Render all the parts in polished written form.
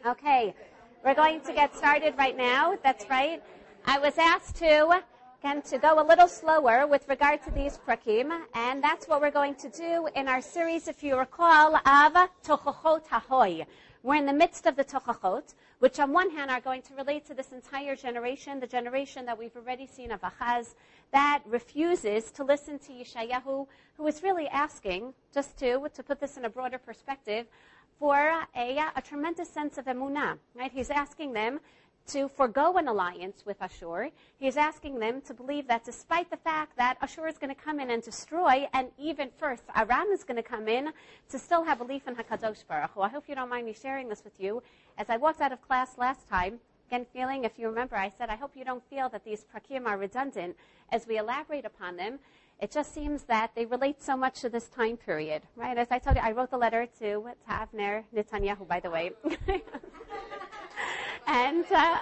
Okay, we're going to get started right now. That's right. I was asked to go a little slower with regard to these prakim, and that's what we're going to do in our series, if you recall, of Tochachot HaHoy. We're in the midst of the Tochachot, which on one hand are going to relate to this entire generation, the generation that we've already seen of Achaz, that refuses to listen to Yeshayahu, who is really asking, just to put this in a broader perspective, for a tremendous sense of emunah. Right? He's asking them to forego an alliance with Ashur. He's asking them to believe that despite the fact that Ashur is going to come in and destroy, and even first, Aram is going to come in, to still have belief in HaKadosh Baruch Hu. I hope you don't mind me sharing this with you. As I walked out of class last time, again feeling, if you remember, I said, I hope you don't feel that these prakim are redundant as we elaborate upon them. It just seems that they relate so much to this time period, right? As I told you, I wrote the letter to Avner Netanyahu, by the way. And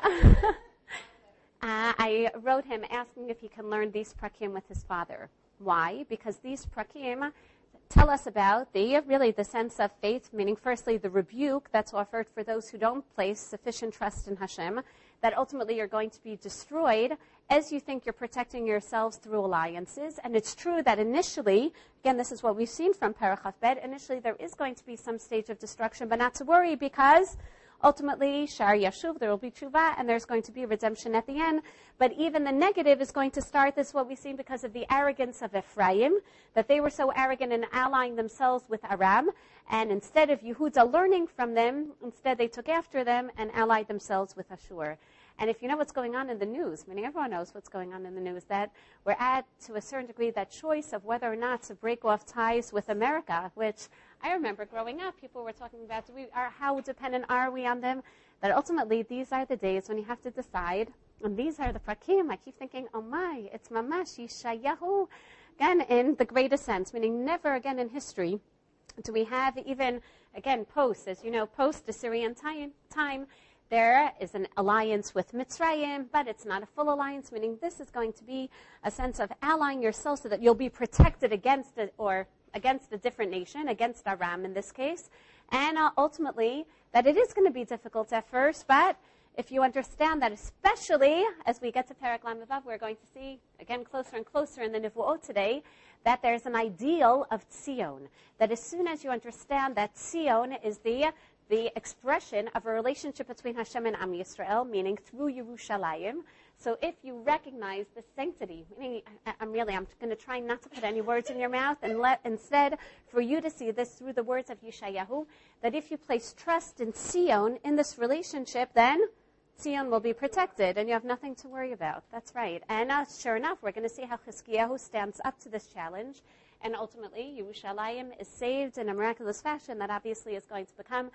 I wrote him asking if he can learn these prakim with his father. Why? Because these prakim tell us about the sense of faith, meaning firstly the rebuke that's offered for those who don't place sufficient trust in Hashem, that ultimately you're going to be destroyed as you think you're protecting yourselves through alliances. And it's true that initially, again, this is what we've seen from Parachaf Bet, initially there is going to be some stage of destruction, but not to worry, because ultimately, Shar Yashuv, there will be tshuva, and there's going to be redemption at the end. But even the negative is going to start. This is what we've seen because of the arrogance of Ephraim, that they were so arrogant in allying themselves with Aram, and instead of Yehuda learning from them, instead they took after them and allied themselves with Ashur. And if you know what's going on in the news, meaning everyone knows what's going on in the news, that we're at, to a certain degree, that choice of whether or not to break off ties with America, which I remember growing up, people were talking about how dependent are we on them, that ultimately these are the days when you have to decide, and these are the prakim. I keep thinking, oh my, it's mamash Yeshayahu, again, in the greatest sense, meaning never again in history do we have even, again, post Assyrian time, there is an alliance with Mitzrayim, but it's not a full alliance, meaning this is going to be a sense of allying yourself so that you'll be protected against it, or against a different nation, against Aram in this case, and ultimately that it is going to be difficult at first, but if you understand that, especially as we get to Perek Lamed Vav, we're going to see, again, closer and closer in the Nevuot today, that there's an ideal of Tzion, that as soon as you understand that Tzion is the expression of a relationship between Hashem and Am Yisrael, meaning through Yerushalayim. So if you recognize the sanctity, meaning I'm going to try not to put any words in your mouth, and instead for you to see this through the words of Yeshayahu, that if you place trust in Tzion, in this relationship, then Tzion will be protected, and you have nothing to worry about. That's right. And sure enough, we're going to see how Chizkiyahu stands up to this challenge, and ultimately Yerushalayim is saved in a miraculous fashion that obviously is going to become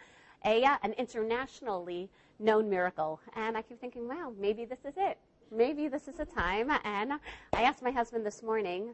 an internationally known miracle. And I keep thinking, wow, maybe this is it. Maybe this is a time. And I asked my husband this morning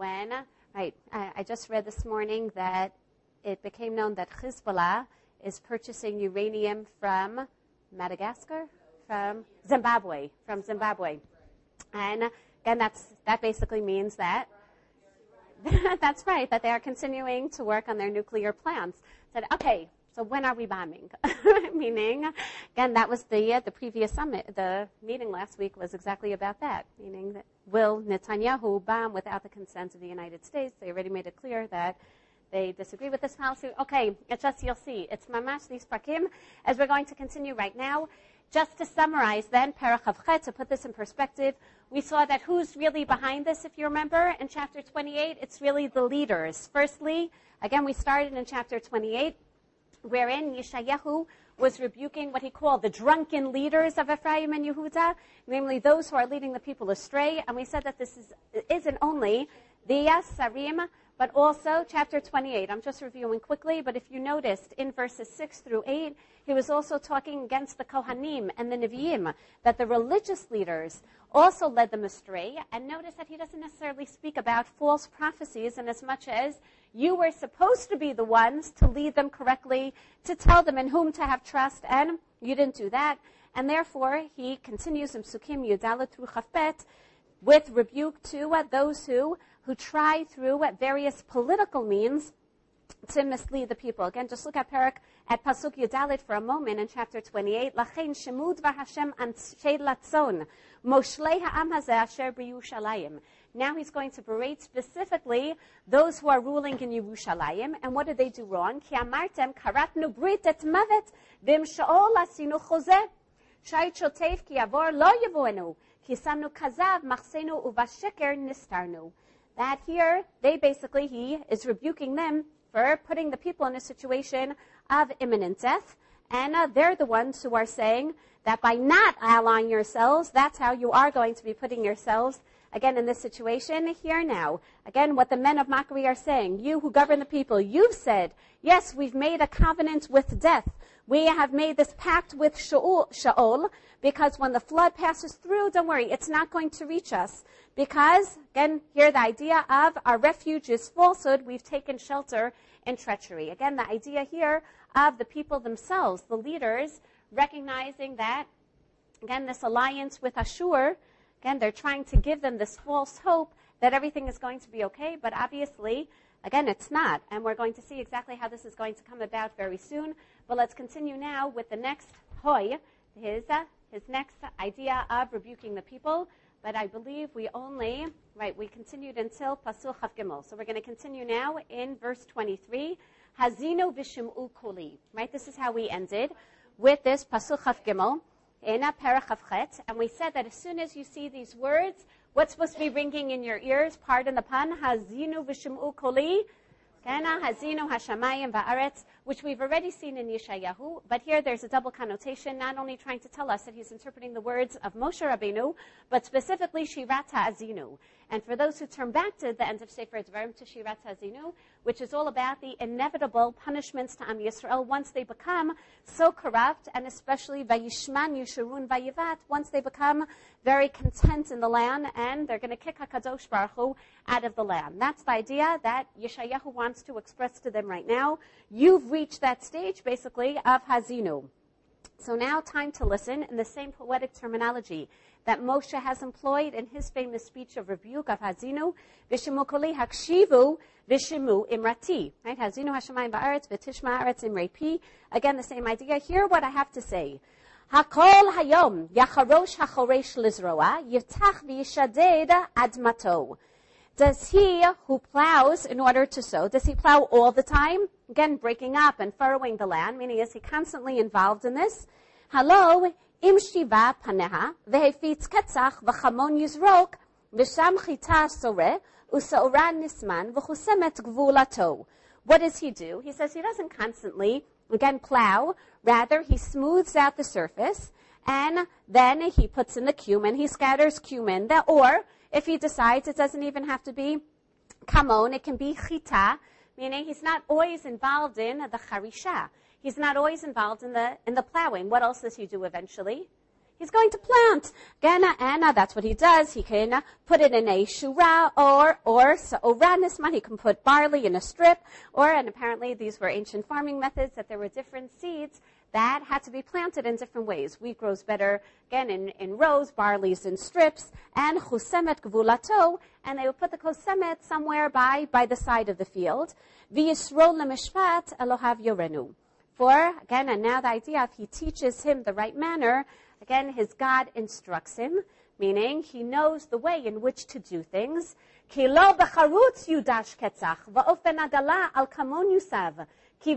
I just read this morning that it became known that Hezbollah is purchasing uranium from Madagascar? From Zimbabwe. And again, that basically means that that's right, that they are continuing to work on their nuclear plants. Said, okay, so when are we bombing? Meaning, again, that was the previous summit. The meeting last week was exactly about that. Meaning, that will Netanyahu bomb without the consent of the United States? They already made it clear that they disagree with this policy. Okay, it's just, you'll see. It's mamash, these prakim, as we're going to continue right now. Just to summarize then, Parachaf Chet, to put this in perspective, we saw that who's really behind this, if you remember, in chapter 28, it's really the leaders. Firstly, again, we started in chapter 28, wherein Yeshayahu was rebuking what he called the drunken leaders of Ephraim and Yehuda, namely those who are leading the people astray. And we said that this isn't only the Sarim, but also chapter 28. I'm just reviewing quickly, but if you noticed in verses 6 through 8, he was also talking against the Kohanim and the Nevi'im, that the religious leaders also led them astray. And notice that he doesn't necessarily speak about false prophecies in as much as you were supposed to be the ones to lead them correctly, to tell them in whom to have trust, and you didn't do that. And therefore, he continues in Psukim Yudalet through Chafbet with rebuke to those who try through various political means to mislead the people. Again, just look at Perek at Pasuk Yudalit for a moment in chapter 28. Lachein shemu dvar Hashem anshe latzon, moshlei ha'am hazeh asher b'Yushalayim. Now he's going to berate specifically those who are ruling in Yerushalayim. And what did they do wrong? Ki amartem karatnu brit et mavet v'im sha'ol asinu chozeh. Shait shotev ki yavor lo yevuenu. Ki samnu kazav machsenu uvasheker nistarnu. That here, he is rebuking them for putting the people in a situation of imminent death. And they're the ones who are saying that by not allying yourselves, that's how you are going to be putting yourselves, again, in this situation here now. Again, what the men of Machri are saying, you who govern the people, you've said, yes, we've made a covenant with death. We have made this pact with Sha'ol, because when the flood passes through, don't worry, it's not going to reach us. Because, again, here the idea of our refuge is falsehood. We've taken shelter in treachery. Again, the idea here of the people themselves, the leaders, recognizing that, again, this alliance with Ashur, again, they're trying to give them this false hope that everything is going to be okay, but obviously, again, it's not. And we're going to see exactly how this is going to come about very soon. But let's continue now with the next hoy, his next idea of rebuking the people. But I believe we continued until Pasuk Chav Gimel. So we're going to continue now in verse 23. Hazinu v'shim'u koli. Right, this is how we ended with this Pasuk Chav Gimel in a Perach Chav Chet. And we said that as soon as you see these words, what's supposed to be ringing in your ears? Pardon the pun. Hazinu v'shim'u koli. Kana hazinu hashamayim va'aretz, which we've already seen in Yeshayahu, but here there's a double connotation, not only trying to tell us that he's interpreting the words of Moshe Rabbeinu, but specifically Shirat HaAzinu. And for those who turn back to the end of Sefer Dvarim, to Shirat HaAzinu, which is all about the inevitable punishments to Am Yisrael once they become so corrupt, and especially Vayishman, Yisharun, Vayivat, once they become very content in the land, and they're going to kick HaKadosh Baruch Hu out of the land. That's the idea that Yeshayahu wants to express to them right now. You've reached that stage, basically, of Hazinu. So now time to listen in the same poetic terminology that Moshe has employed in his famous speech of rebuke of Hazinu, Vishimu koli hakshivu vishimu imrati. Right? Hazinu hashamayim ba'aretz v'tishma ha'aretz imrei. Again, the same idea. Hear what I have to say. Hakol hayom yacharosh hachoresh lizroa yitach v'yishaded admato. Does he who plows in order to sow, does he plow all the time? Again, breaking up and furrowing the land, meaning is he constantly involved in this? Hello, im shiva paneha, vehefitz ketzach, v'chamon yizrok, v'sham chita sore, usaora nisman, v'chusemet gvulato. What does he do? He says he doesn't constantly, again, plow. Rather, he smooths out the surface, and then he puts in the cumin, he scatters cumin, or if he decides it doesn't even have to be kamon, it can be chita, meaning he's not always involved in the charisha. He's not always involved in the plowing. What else does he do eventually? He's going to plant. And that's what he does. He can put it in a shura or nisman. He can put barley in a strip, and apparently these were ancient farming methods, that there were different seeds that had to be planted in different ways. Wheat grows better, again, in rows, barley's in strips, and chusemet gvulato, and they would put the chusemet somewhere by the side of the field. V'yisrol lemishpat elohav yorenu. For, again, and now the idea of he teaches him the right manner, again, his God instructs him, meaning he knows the way in which to do things. Ki lo becharutz yudash ketzach, va'ofen agala al kamon yusav. So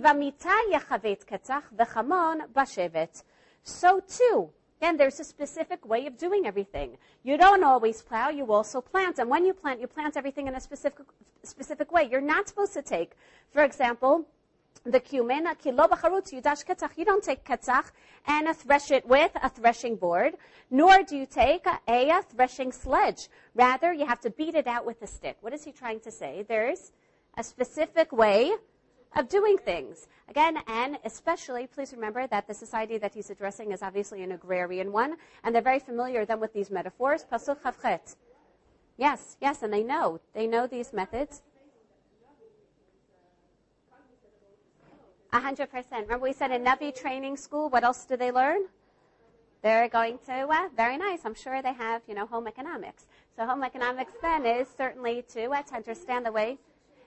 too, then there's a specific way of doing everything. You don't always plow, you also plant. And when you plant everything in a specific way. You're not supposed to take, for example, the cumin, you don't take ketzach and thresh it with a threshing board, nor do you take a threshing sledge. Rather, you have to beat it out with a stick. What is he trying to say? There's a specific way of doing things. Again, and especially, please remember that the society that he's addressing is obviously an agrarian one, and they're very familiar then with these metaphors. Pasuk Chav Chet. Yes, and they know these methods. 100%. Remember we said in Navi training school, what else do they learn? They're going to, very nice, I'm sure they have, home economics. So home economics then is certainly to understand the way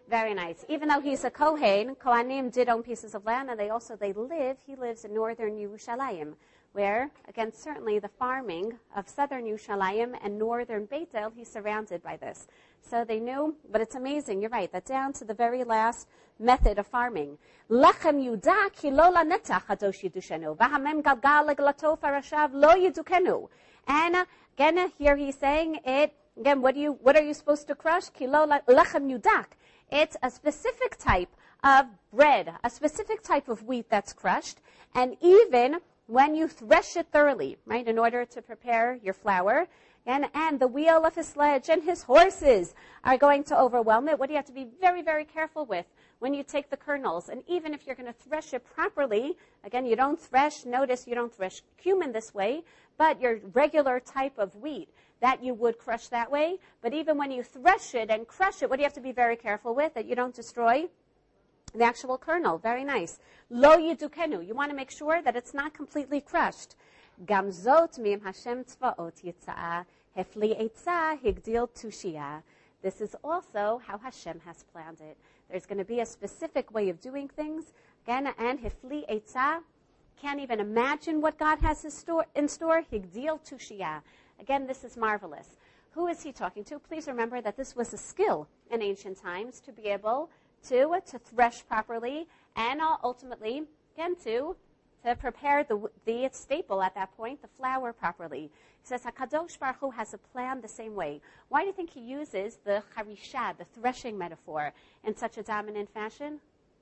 Very nice. Even though he's a Kohen, Kohanim did own pieces of land, and he lives in northern Yerushalayim, where, again, certainly the farming of southern Yerushalayim and northern Beit El, he's surrounded by this. So they knew, but it's amazing, you're right, that down to the very last method of farming. Lechem Yudah ki lo lanetach hadosh yidushenu, v'hamem galgal leglato farashav lo yidukenu. And again, here he's saying it, again, what are you supposed to crush? Ki lo lechem yudak. It's a specific type of bread, a specific type of wheat that's crushed, and even when you thresh it thoroughly, right, in order to prepare your flour, and the wheel of his sledge and his horses are going to overwhelm it. What do you have to be very, very careful with when you take the kernels? And even if you're going to thresh it properly, again, you don't thresh cumin this way, but your regular type of wheat that you would crush that way. But even when you thresh it and crush it, what do you have to be very careful with? That you don't destroy the actual kernel. Very nice. Lo yidukenu. You want to make sure that it's not completely crushed. Gamzot mim Hashem tzvaot yitzaa hefli eitzah higdil tushia. This is also how Hashem has planned it. There's going to be a specific way of doing things. Again, and hefli eitzah, can't even imagine what God has in store. Higdil tushia. Again, this is marvelous. Who is he talking to? Please remember that this was a skill in ancient times to be able to thresh properly and ultimately, again, to prepare the staple at that point, the flour, properly. He says, HaKadosh Baruch Hu has a plan the same way. Why do you think he uses the charisha, the threshing metaphor, in such a dominant fashion?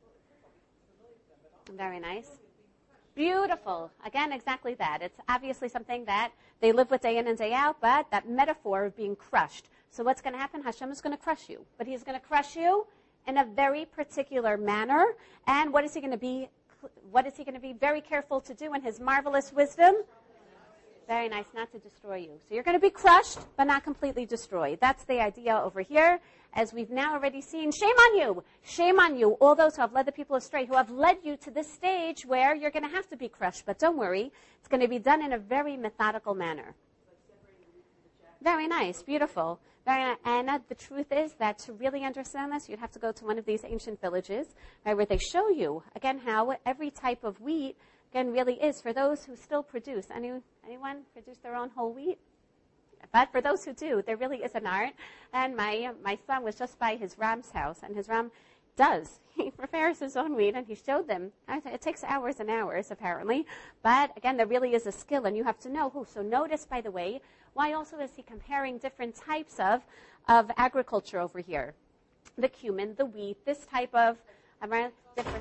Very nice. Beautiful. Again, exactly that. It's obviously something that they live with day in and day out, but that metaphor of being crushed. So what's going to happen? Hashem is going to crush you. But he's going to crush you in a very particular manner. And what is he going to be very careful to do in his marvelous wisdom? Very nice, not to destroy you. So you're going to be crushed, but not completely destroyed. That's the idea over here. As we've now already seen, shame on you, all those who have led the people astray, who have led you to this stage where you're going to have to be crushed. But don't worry, it's going to be done in a very methodical manner. Very nice, beautiful. And the truth is that to really understand this, you'd have to go to one of these ancient villages, right, where they show you, again, how every type of wheat, again, really is. For those who still produce, anyone produce their own whole wheat? But for those who do, there really is an art. And my son was just by his Ram's house, and his Ram he prepares his own wheat, and he showed them. It takes hours and hours, apparently. But again, there really is a skill, and you have to know who. So notice, by the way, why also is he comparing different types of agriculture over here? The cumin, the wheat, this type of different.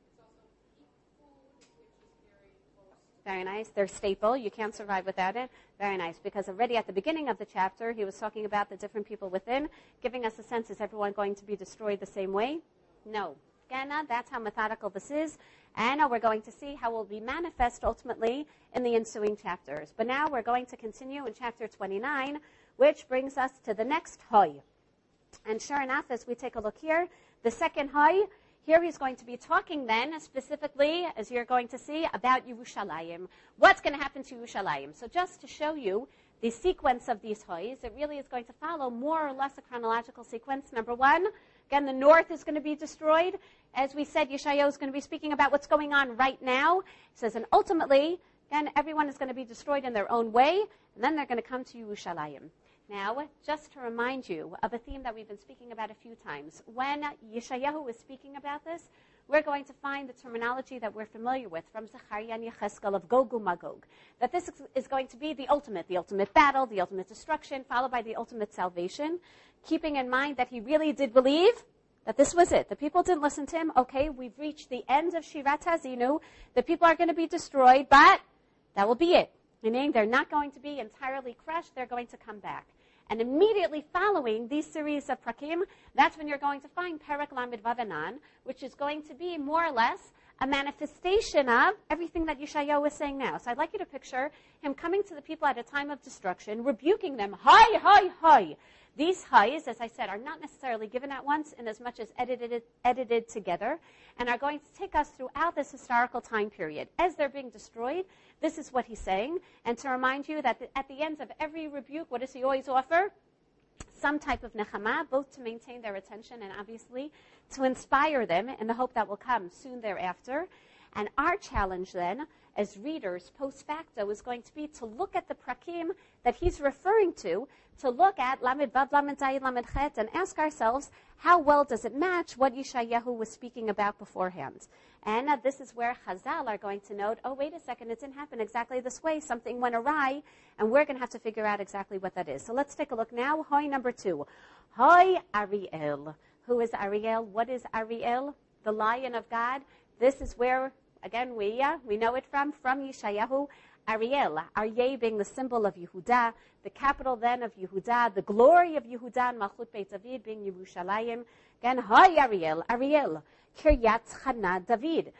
Very nice. They're staple. You can't survive without it. Very nice. Because already at the beginning of the chapter, he was talking about the different people within, giving us a sense, is everyone going to be destroyed the same way? No. Again, that's how methodical this is. And we're going to see how it will be manifest ultimately in the ensuing chapters. But now we're going to continue in chapter 29, which brings us to the next hoy. And sure enough, as we take a look here, the second hoy, here he's going to be talking then specifically, as you're going to see, about Yerushalayim. What's going to happen to Yerushalayim? So just to show you the sequence of these hoys, it really is going to follow more or less a chronological sequence. Number one, again, the north is going to be destroyed. As we said, Yeshayahu is going to be speaking about what's going on right now. He says, and ultimately, again, everyone is going to be destroyed in their own way, and then they're going to come to Yerushalayim. Now, just to remind you of a theme that we've been speaking about a few times, when Yeshayahu is speaking about this, we're going to find the terminology that we're familiar with from Zechariah and Yechezkel of Gog uMagog, that this is going to be the ultimate battle, the ultimate destruction, followed by the ultimate salvation, keeping in mind that he really did believe that this was it. The people didn't listen to him. Okay, we've reached the end of Shirat Hazinu. The people are going to be destroyed, but that will be it. Meaning they're not going to be entirely crushed. They're going to come back. And immediately following these series of prakim, that's when you're going to find Perek Lamed Vav Anan, which is going to be more or less a manifestation of everything that Yeshayahu is saying now. So I'd like you to picture him coming to the people at a time of destruction, rebuking them, hi. These highs, as I said, are not necessarily given at once in as much as edited together, and are going to take us throughout this historical time period. As they're being destroyed, this is what he's saying. And to remind you that at the end of every rebuke, what does he always offer? some type of nechama, both to maintain their attention and obviously to inspire them in the hope that will come soon thereafter. And our challenge then, as readers post facto, is going to be to look at the prakim that he's referring to look at Lamed Vav, Lamed Zayin, Lamed Chet, and ask ourselves, how well does it match what Yeshayahu was speaking about beforehand? And this is where Chazal are going to note, oh, wait a second, it didn't happen exactly this way. Something went awry, and we're going to have to figure out exactly what that is. So let's take a look now. Hoy number 2. Hoy Ariel. Who is Ariel? What is Ariel? The lion of God. This is where, again, we know it from Yeshayahu. Ariel, Aryeh being the symbol of Yehuda, the capital then of Yehuda, the glory of Yehuda and Malchut Beit David being Yerushalayim. Again, Hoy Ariel, Kiryat Chana David.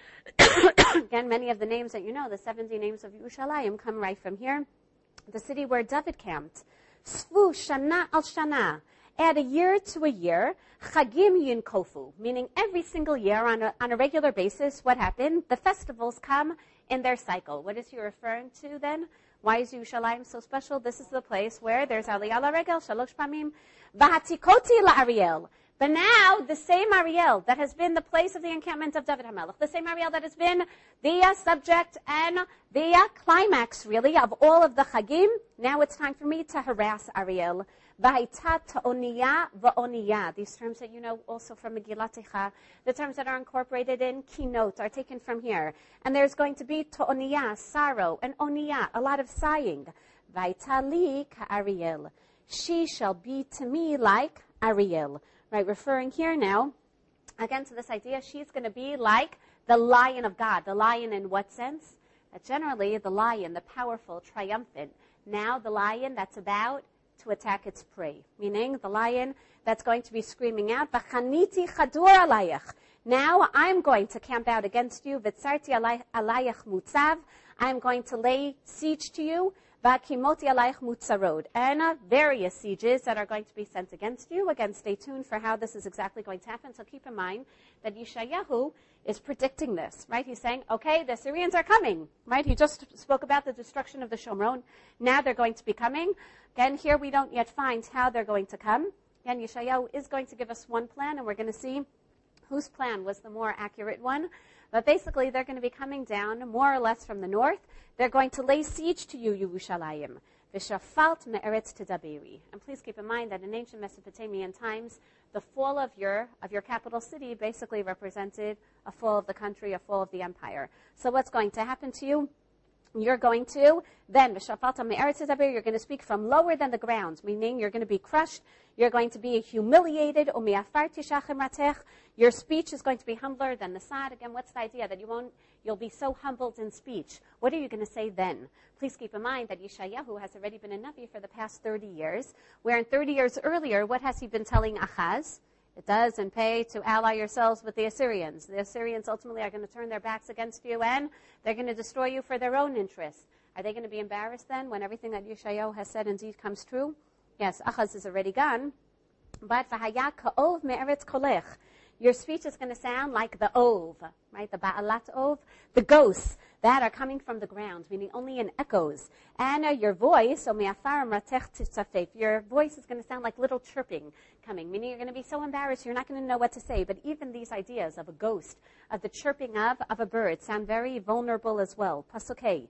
Again, many of the names that you know, the 70 names of Yerushalayim, come right from here. The city where David camped. Svu Shana al Shana. Add a year to a year. Chagim Yinkofu. Meaning every single year on a regular basis, what happened? The festivals come in their cycle. What is he referring to then? Why is Yerushalayim so special? This is the place where there's Aliyah LaRegel, Shalosh Pamim, Vahatikoti LaAriel. But now, the same Ariel that has been the place of the encampment of David HaMelech, the same Ariel that has been the subject and the climax, really, of all of the Chagim, now it's time for me to harass Ariel. V'haita ta'oniyah va'oniyah. These terms that you know also from Megillat Eicha, the terms that are incorporated in Kinot are taken from here. And there's going to be ta'oniyah, sorrow, and oniyah, a lot of sighing. V'haita li ka'ariel. She shall be to me like Ariel. Right, referring here now, again to this idea, she's going to be like the lion of God. The lion in what sense? That generally the lion, the powerful, triumphant. Now the lion that's about to attack its prey. Meaning the lion that's going to be screaming out, V'chaniti chadur alayach. Now I'm going to camp out against you. V'tzarti alayach mutzav. I'm going to lay siege to you. V'kimoti alayach mutzarod. And various sieges that are going to be sent against you. Again, stay tuned for how this is exactly going to happen. So keep in mind that Yeshayahu is predicting this, right? He's saying, okay, the Syrians are coming, right? He just spoke about the destruction of the Shomron. Now they're going to be coming. Again, here we don't yet find how they're going to come. Again, Yeshayahu is going to give us one plan, and we're going to see whose plan was the more accurate one. But basically, they're going to be coming down more or less from the north. They're going to lay siege to you, Yerushalayim. V'shafalt me'eretz tedaberi. And please keep in mind that in ancient Mesopotamian times, the fall of your capital city basically represented a fall of the country, a fall of the empire. So what's going to happen to you? You're going to, then, you're going to speak from lower than the ground, meaning you're going to be crushed, you're going to be humiliated, your speech is going to be humbler than the sod. Again, what's the idea? That you'll be so humbled in speech. What are you going to say then? Please keep in mind that Yeshayahu has already been a Navi for the past 30 years, where in 30 years earlier, what has he been telling Achaz? It doesn't pay to ally yourselves with the Assyrians. The Assyrians ultimately are going to turn their backs against you and they're going to destroy you for their own interests. Are they going to be embarrassed then when everything that Yeshayahu has said indeed comes true? Yes, Achaz is already gone. But v'haya ka'ov me'eretz kolech. Your speech is going to sound like the ov, right? The ba'alat ov, the ghosts that are coming from the ground, meaning only in echoes. And your voice, your voice is going to sound like little chirping coming, meaning you're going to be so embarrassed you're not going to know what to say. But even these ideas of a ghost, of the chirping of a bird, sound very vulnerable as well. Pasukei.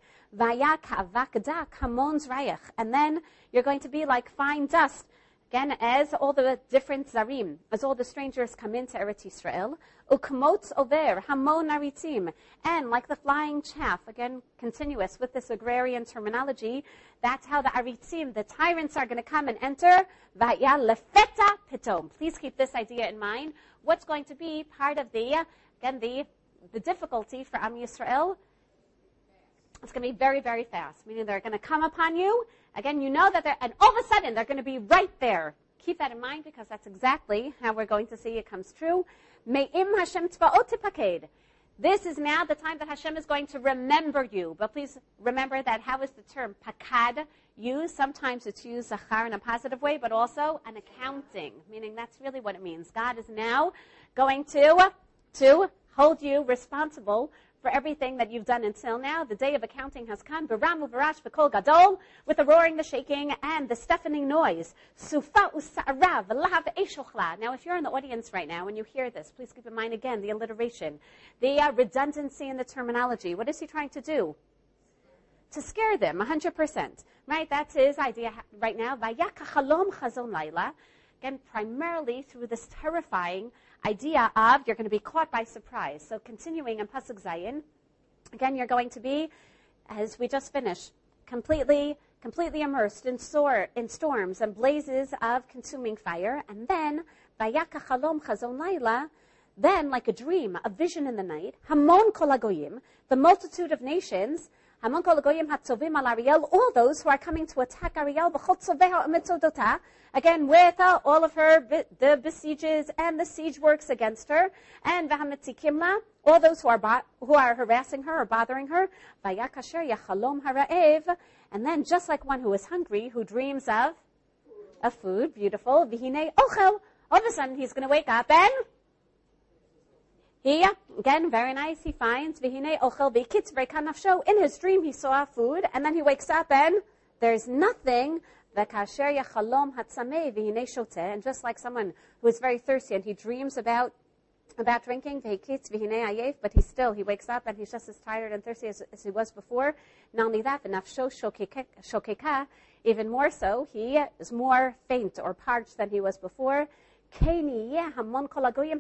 And then you're going to be like fine dust. Again, as all the different zarim, as all the strangers come into Eretz Yisrael, ukmot over, hamon aritzim, and like the flying chaff, again, continuous with this agrarian terminology, that's how the aritzim, the tyrants, are going to come and enter, va'ya lefeta pitom. Please keep this idea in mind. What's going to be part of the difficulty for Am Yisrael? It's going to be very, very fast, meaning they're going to come upon you. Again, you know that and all of a sudden, they're going to be right there. Keep that in mind because that's exactly how we're going to see it comes true. Me'im Hashem tzva'ot tipaked. This is now the time that Hashem is going to remember you. But please remember that how is the term pakad used? Sometimes it's used zachar in a positive way, but also an accounting, meaning that's really what it means. God is now going to hold you responsible for everything that you've done until now. The day of accounting has come. B'ram u'v'rash v'kol gadol, with the roaring, the shaking, and the stiffening noise. Sufa u'sa'ara v'lav eishochla. Now, if you're in the audience right now and you hear this, please keep in mind again the alliteration, the redundancy in the terminology. What is he trying to do? To scare them, 100%. Right? That's his idea right now. Vayaka chalom chazon laila. Again, primarily through this terrifying idea of you're going to be caught by surprise. So continuing in Pasuk Zayin, again, you're going to be, as we just finished, completely immersed in storms and blazes of consuming fire. And then, Vayaka chalom chazon laila, then like a dream, a vision in the night, Hamon kol hagoyim, the multitude of nations, Hamon kol hagoyim hatzovim al Ariel, all those who are coming to attack Ariel, v'chol tzoveha u'mitzodota, again with all of her, the besieges and the siege works against her, and v'hametzikimla, all those who are harassing her or bothering her, v'yak asher yachalom hara'ev, and then just like one who is hungry, who dreams of food, beautiful, v'hinei ochel, all of a sudden he's going to wake up and he, again, very nice, he finds, v'hinei ochel v'kitz v'rekan nafsho, in his dream he saw food, and then he wakes up and there's nothing, v'kasher yachalom hatzameh v'hinei shoteh, and just like someone who is very thirsty and he dreams about drinking, v'kitz v'hinei ayef, but he wakes up and he's just as tired and thirsty as he was before. Not only that, v'nafsho shokeka, even more so, he is more faint or parched than he was before. That's what's going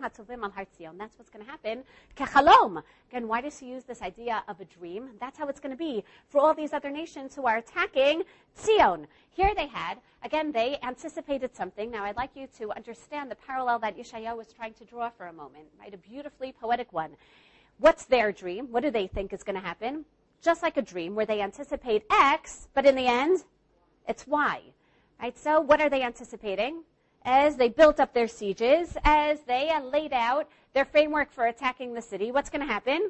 to happen. Again, why does he use this idea of a dream? That's how it's going to be for all these other nations who are attacking Zion. Here they anticipated something. Now, I'd like you to understand the parallel that Yeshayahu was trying to draw for a moment, right? A beautifully poetic one. What's their dream? What do they think is going to happen? Just like a dream where they anticipate X, but in the end, it's Y. Right? So what are they anticipating? As they built up their sieges, as they laid out their framework for attacking the city, what's going to happen?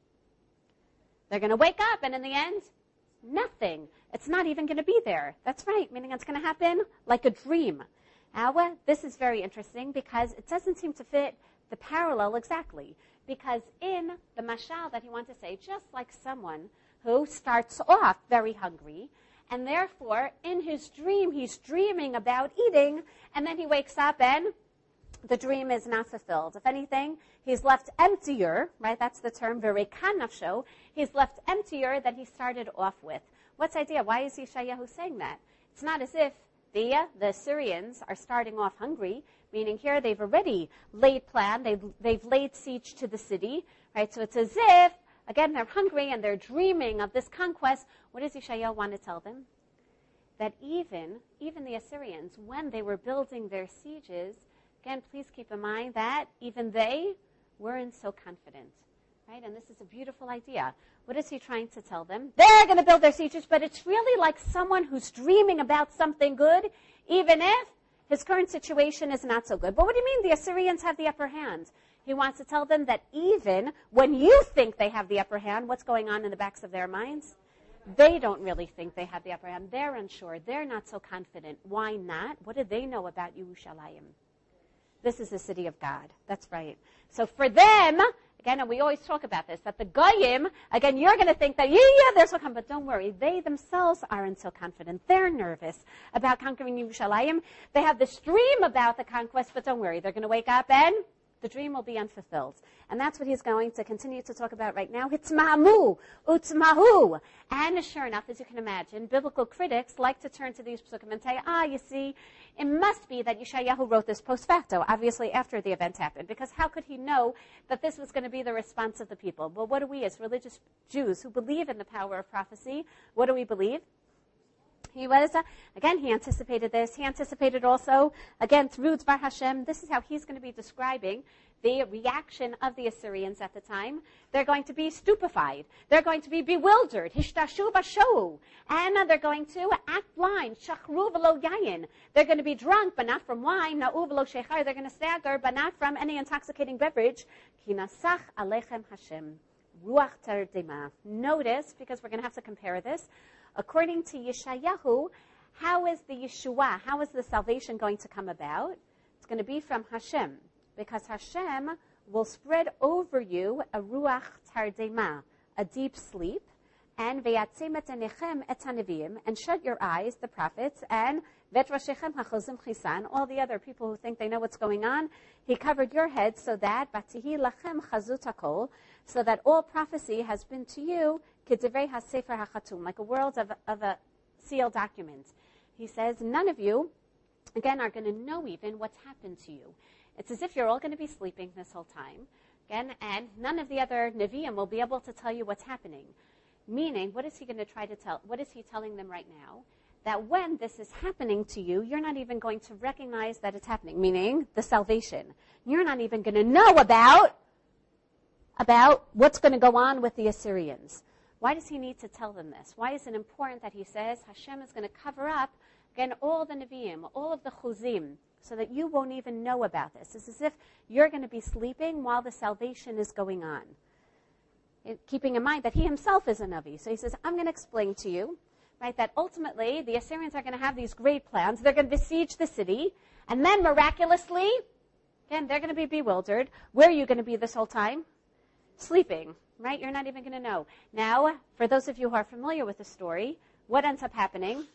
They're going to wake up, and in the end, nothing. It's not even going to be there. That's right, meaning it's going to happen like a dream. Now, this is very interesting because it doesn't seem to fit the parallel exactly. Because in the mashal that he wants to say, just like someone who starts off very hungry, and therefore, in his dream, he's dreaming about eating, and then he wakes up and the dream is not fulfilled. If anything, he's left emptier, right? That's the term, v'rekan nafsho. He's left emptier than he started off with. What's the idea? Why is Yeshayahu saying that? It's not as if the Assyrians are starting off hungry, meaning here they've already laid plan, they've laid siege to the city, right? So it's as if, again, they're hungry and they're dreaming of this conquest. What does Yeshayahu want to tell them? That even the Assyrians, when they were building their sieges, again, please keep in mind that even they weren't so confident. Right? And this is a beautiful idea. What is he trying to tell them? They're going to build their sieges, but it's really like someone who's dreaming about something good, even if his current situation is not so good. But what do you mean the Assyrians have the upper hand? He wants to tell them that even when you think they have the upper hand, what's going on in the backs of their minds? They don't really think they have the upper hand. They're unsure. They're not so confident. Why not? What do they know about Yerushalayim? This is the city of God. That's right. So for them, again, and we always talk about this, that the Goyim, again, you're going to think that, they're so confident. But don't worry. They themselves aren't so confident. They're nervous about conquering Yerushalayim. They have this dream about the conquest, but don't worry. They're going to wake up and the dream will be unfulfilled. And that's what he's going to continue to talk about right now. Hitzmahamu, utzmahu. And sure enough, as you can imagine, biblical critics like to turn to these psukim and say, you see, it must be that Yeshayahu wrote this post facto, obviously after the event happened, because how could he know that this was going to be the response of the people? Well, what do we as religious Jews who believe in the power of prophecy, what do we believe? He was, he anticipated this. He anticipated also, again, through Dvar Hashem, this is how he's going to be describing the reaction of the Assyrians at the time. They're going to be stupefied. They're going to be bewildered. Hishtashu bashohu. And they're going to act blind. Shachru v'lo yayin. They're going to be drunk, but not from wine. Na'u v'lo shechar. They're going to stagger, but not from any intoxicating beverage. Ki nasach alechem Hashem. Ruach tardima. Notice, because we're going to have to compare this, according to Yeshayahu, how is the Yeshua, how is the salvation going to come about? It's going to be from Hashem, because Hashem will spread over you a ruach tardema, a deep sleep, and ve'yatzim et enechem et hanevim, and shut your eyes, the prophets, and vet roshechem hachozim chisan, all the other people who think they know what's going on. He covered your heads so that batihi lachem chazut hakol, so that all prophecy has been to you kedivrei hasefer hachatum, like a world of a sealed document. He says, none of you, again, are going to know even what's happened to you. It's as if you're all going to be sleeping this whole time, again, and none of the other Nevi'im will be able to tell you what's happening. Meaning, what is he going to try to tell? What is he telling them right now? That when this is happening to you, you're not even going to recognize that it's happening, meaning the salvation. You're not even going to know about what's going to go on with the Assyrians. Why does he need to tell them this? Why is it important that he says Hashem is going to cover up, again, all the Nevi'im, all of the Chuzim, so that you won't even know about this? It's as if you're going to be sleeping while the salvation is going on. Keeping in mind that he himself is a Navi. So he says, I'm going to explain to you, right, that ultimately the Assyrians are going to have these great plans. They're going to besiege the city, and then miraculously, again, they're going to be bewildered. Where are you going to be this whole time? Sleeping, right? You're not even going to know. Now, for those of you who are familiar with the story, what ends up happening?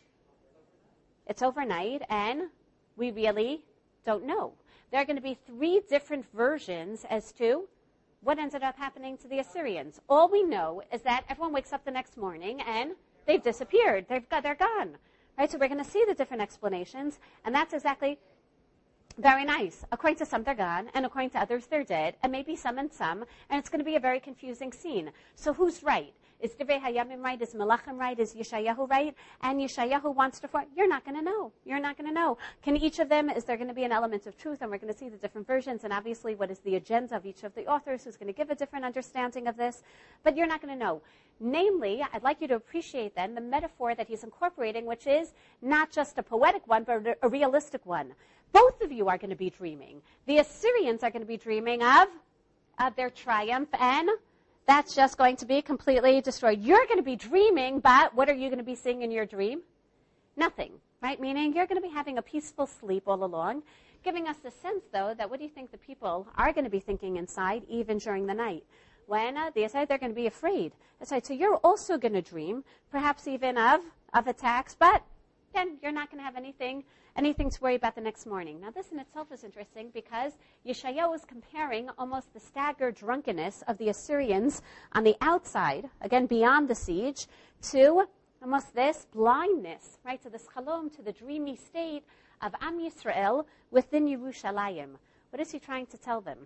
It's overnight, and we really don't know. There are going to be 3 different versions as to what ended up happening to the Assyrians. All we know is that everyone wakes up the next morning and they've disappeared. They're gone. Right? So we're going to see the different explanations, and that's exactly very nice. According to some, they're gone, and according to others, they're dead, and maybe some, and it's going to be a very confusing scene. So who's right? Is Divrei Hayamim right? Is Melachim right? Is Yeshayahu right? And Yeshayahu wants to form. You're not going to know. You're not going to know. Can each of them, is there going to be an element of truth? And we're going to see the different versions, and obviously what is the agenda of each of the authors who's going to give a different understanding of this. But you're not going to know. Namely, I'd like you to appreciate then the metaphor that he's incorporating, which is not just a poetic one, but a realistic one. Both of you are going to be dreaming. The Assyrians are going to be dreaming of their triumph, and that's just going to be completely destroyed. You're going to be dreaming, but what are you going to be seeing in your dream? Nothing, right? Meaning you're going to be having a peaceful sleep all along, giving us the sense, though, that what do you think the people are going to be thinking inside, even during the night? When they say they're going to be afraid. That's right. So you're also going to dream, perhaps even of attacks, but then you're not going to have anything to worry about the next morning. Now, this in itself is interesting because Yeshayahu is comparing almost the staggered drunkenness of the Assyrians on the outside, again, beyond the siege, to almost this blindness, right, to this chalom, to the dreamy state of Am Yisrael within Yerushalayim. What is he trying to tell them?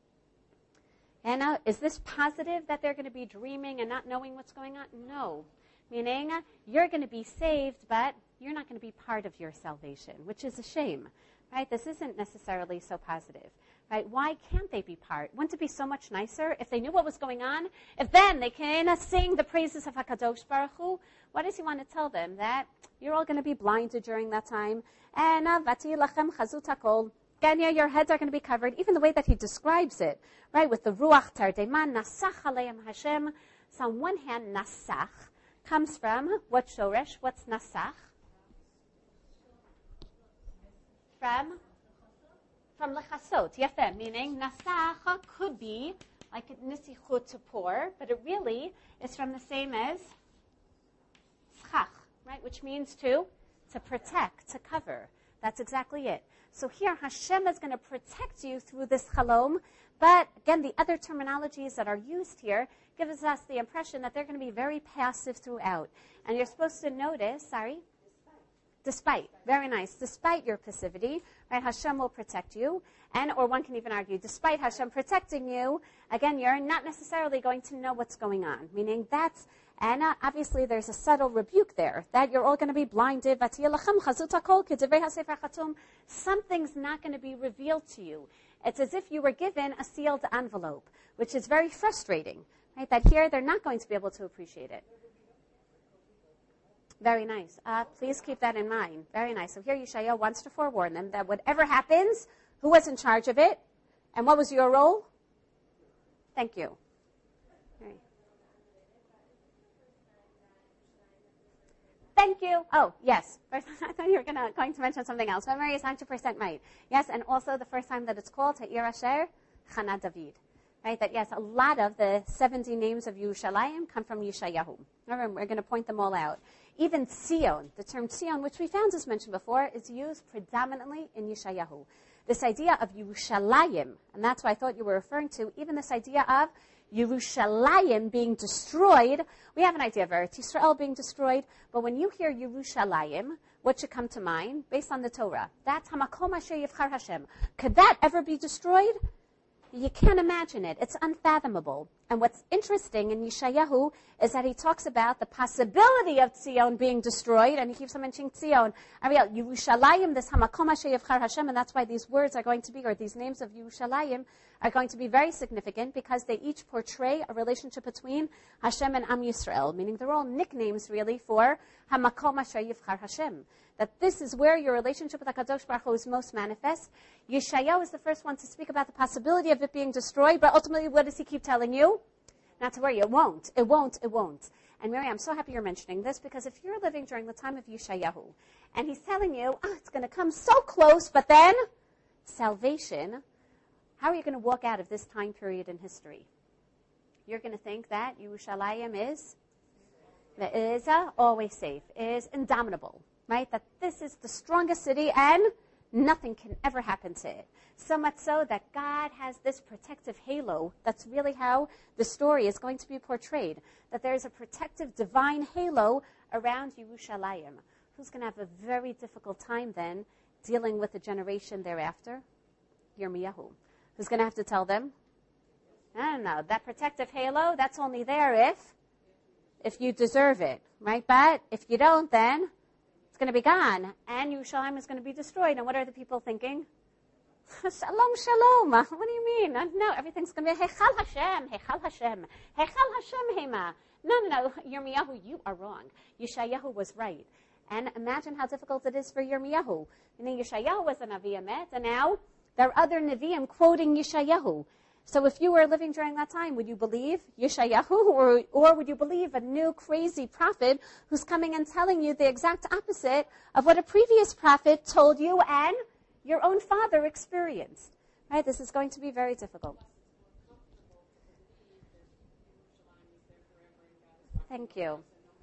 Anna, is this positive that they're going to be dreaming and not knowing what's going on? No. Meaning, you're going to be saved, but you're not going to be part of your salvation, which is a shame, right? This isn't necessarily so positive, right? Why can't they be part? Wouldn't it be so much nicer if they knew what was going on? If then they can sing the praises of HaKadosh Baruch Hu, what does he want to tell them? That you're all going to be blinded during that time. And vati lachem chazut hakol. Again, your heads are going to be covered, even the way that he describes it, right? With the ruach tardeman, nasach aleim Hashem. So on one hand, nasach comes from what shoresh? What's nasach? From lechasot, yafeh, meaning nasach could be like nisichut, to pour, but it really is from the same as schach, right? Which means to protect, to cover. That's exactly it. So here Hashem is going to protect you through this chalom, but again, the other terminologies that are used here gives us the impression that they're going to be very passive throughout. And you're supposed to notice, despite, very nice, despite your passivity, right, Hashem will protect you. Or one can even argue, despite Hashem protecting you, again, you're not necessarily going to know what's going on. Meaning that's, and obviously there's a subtle rebuke there, that you're all going to be blinded. Something's not going to be revealed to you. It's as if you were given a sealed envelope, which is very frustrating, right? That here they're not going to be able to appreciate it. Very nice. Please keep that in mind. Very nice. So here Yeshayahu wants to forewarn them that whatever happens, who was in charge of it? And what was your role? Thank you. Right. Thank you. Oh, yes. First, I thought you were going to mention something else. Memory is 100% might. Yes, and also the first time that it's called Ha'ir Asher Chana David. Right? That yes, a lot of the 70 names of Yerushalayim come from Yeshayahu. Remember, we're going to point them all out. Even Tzion, the term Tzion, which we found as mentioned before, is used predominantly in Yeshayahu. This idea of Yerushalayim, and that's what I thought you were referring to, even this idea of Yerushalayim being destroyed. We have an idea of Eretz Yisrael being destroyed, but when you hear Yerushalayim, what should come to mind based on the Torah? That's Hamakom Asher Yivchar Hashem. Could that ever be destroyed? You can't imagine it. It's unfathomable. And what's interesting in Yeshayahu is that he talks about the possibility of Tzion being destroyed, and he keeps on mentioning Tzion. Ariel, Yerushalayim, this Hamakom Asher Yivchar Hashem, and that's why these words are going to be, or these names of Yerushalayim, are going to be very significant because they each portray a relationship between Hashem and Am Yisrael, meaning they're all nicknames really for Hamakom Asher Yivchar Hashem. That this is where your relationship with HaKadosh Baruch Hu is most manifest. Yeshayahu is the first one to speak about the possibility of it being destroyed, but ultimately what does he keep telling you? Not to worry, it won't. It won't. It won't. And Mary, I'm so happy you're mentioning this because if you're living during the time of Yeshayahu, and he's telling you, it's going to come so close, but then salvation, how are you going to walk out of this time period in history? You're going to think that Yerushalayim is always safe, is indomitable. Right? That this is the strongest city and nothing can ever happen to it. So much so that God has this protective halo. That's really how the story is going to be portrayed. That there's a protective divine halo around Yerushalayim. Who's going to have a very difficult time then dealing with the generation thereafter? Yirmiyahu. Who's going to have to tell them? No. That protective halo, that's only there if you deserve it. Right? But if you don't, then it's going to be gone, and Yerushalayim is going to be destroyed. And what are the people thinking? Shalom, shalom. What do you mean? No, everything's going to be Heichal Hashem, Heichal Hashem, Heichal Hashem Hema. No. Yirmiyahu, you are wrong. Yeshayahu was right. And imagine how difficult it is for Yirmiyahu. Yeshayahu was a Navi Emet, and now there are other Nevi'im quoting Yeshayahu. So if you were living during that time, would you believe Yeshayahu or would you believe a new crazy prophet who's coming and telling you the exact opposite of what a previous prophet told you and your own father experienced? Right? This is going to be very difficult. Thank you.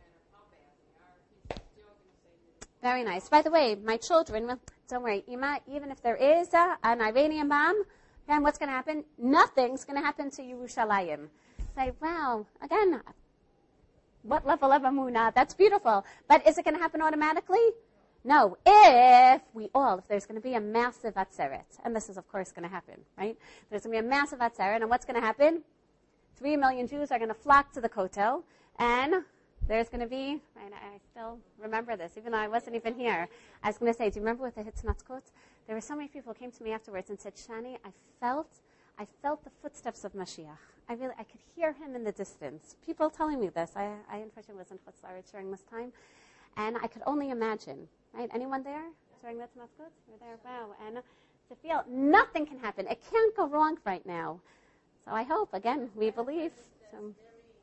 Very nice. By the way, my children, don't worry, Ima, even if there is an Iranian bomb, and what's going to happen? Nothing's going to happen to Yerushalayim. Say, wow, again, what level of Amunah? That's beautiful. But is it going to happen automatically? No. If there's going to be a massive Atzeret, and this is, of course, going to happen, right? There's going to be a massive Atzeret, and what's going to happen? 3 million Jews are going to flock to the Kotel, and there's going to be, and I still remember this, even though I wasn't even here. I was going to say, do you remember with the Hitznatzkot? There were so many people who came to me afterwards and said, Shani, I felt the footsteps of Mashiach. I could hear him in the distance. People telling me this. I unfortunately was in Chutz La'aretz during this time. And I could only imagine, right? Anyone there during the Hitznatzkot? You're there, wow. And to feel nothing can happen. It can't go wrong right now. So I hope, again, we believe. So.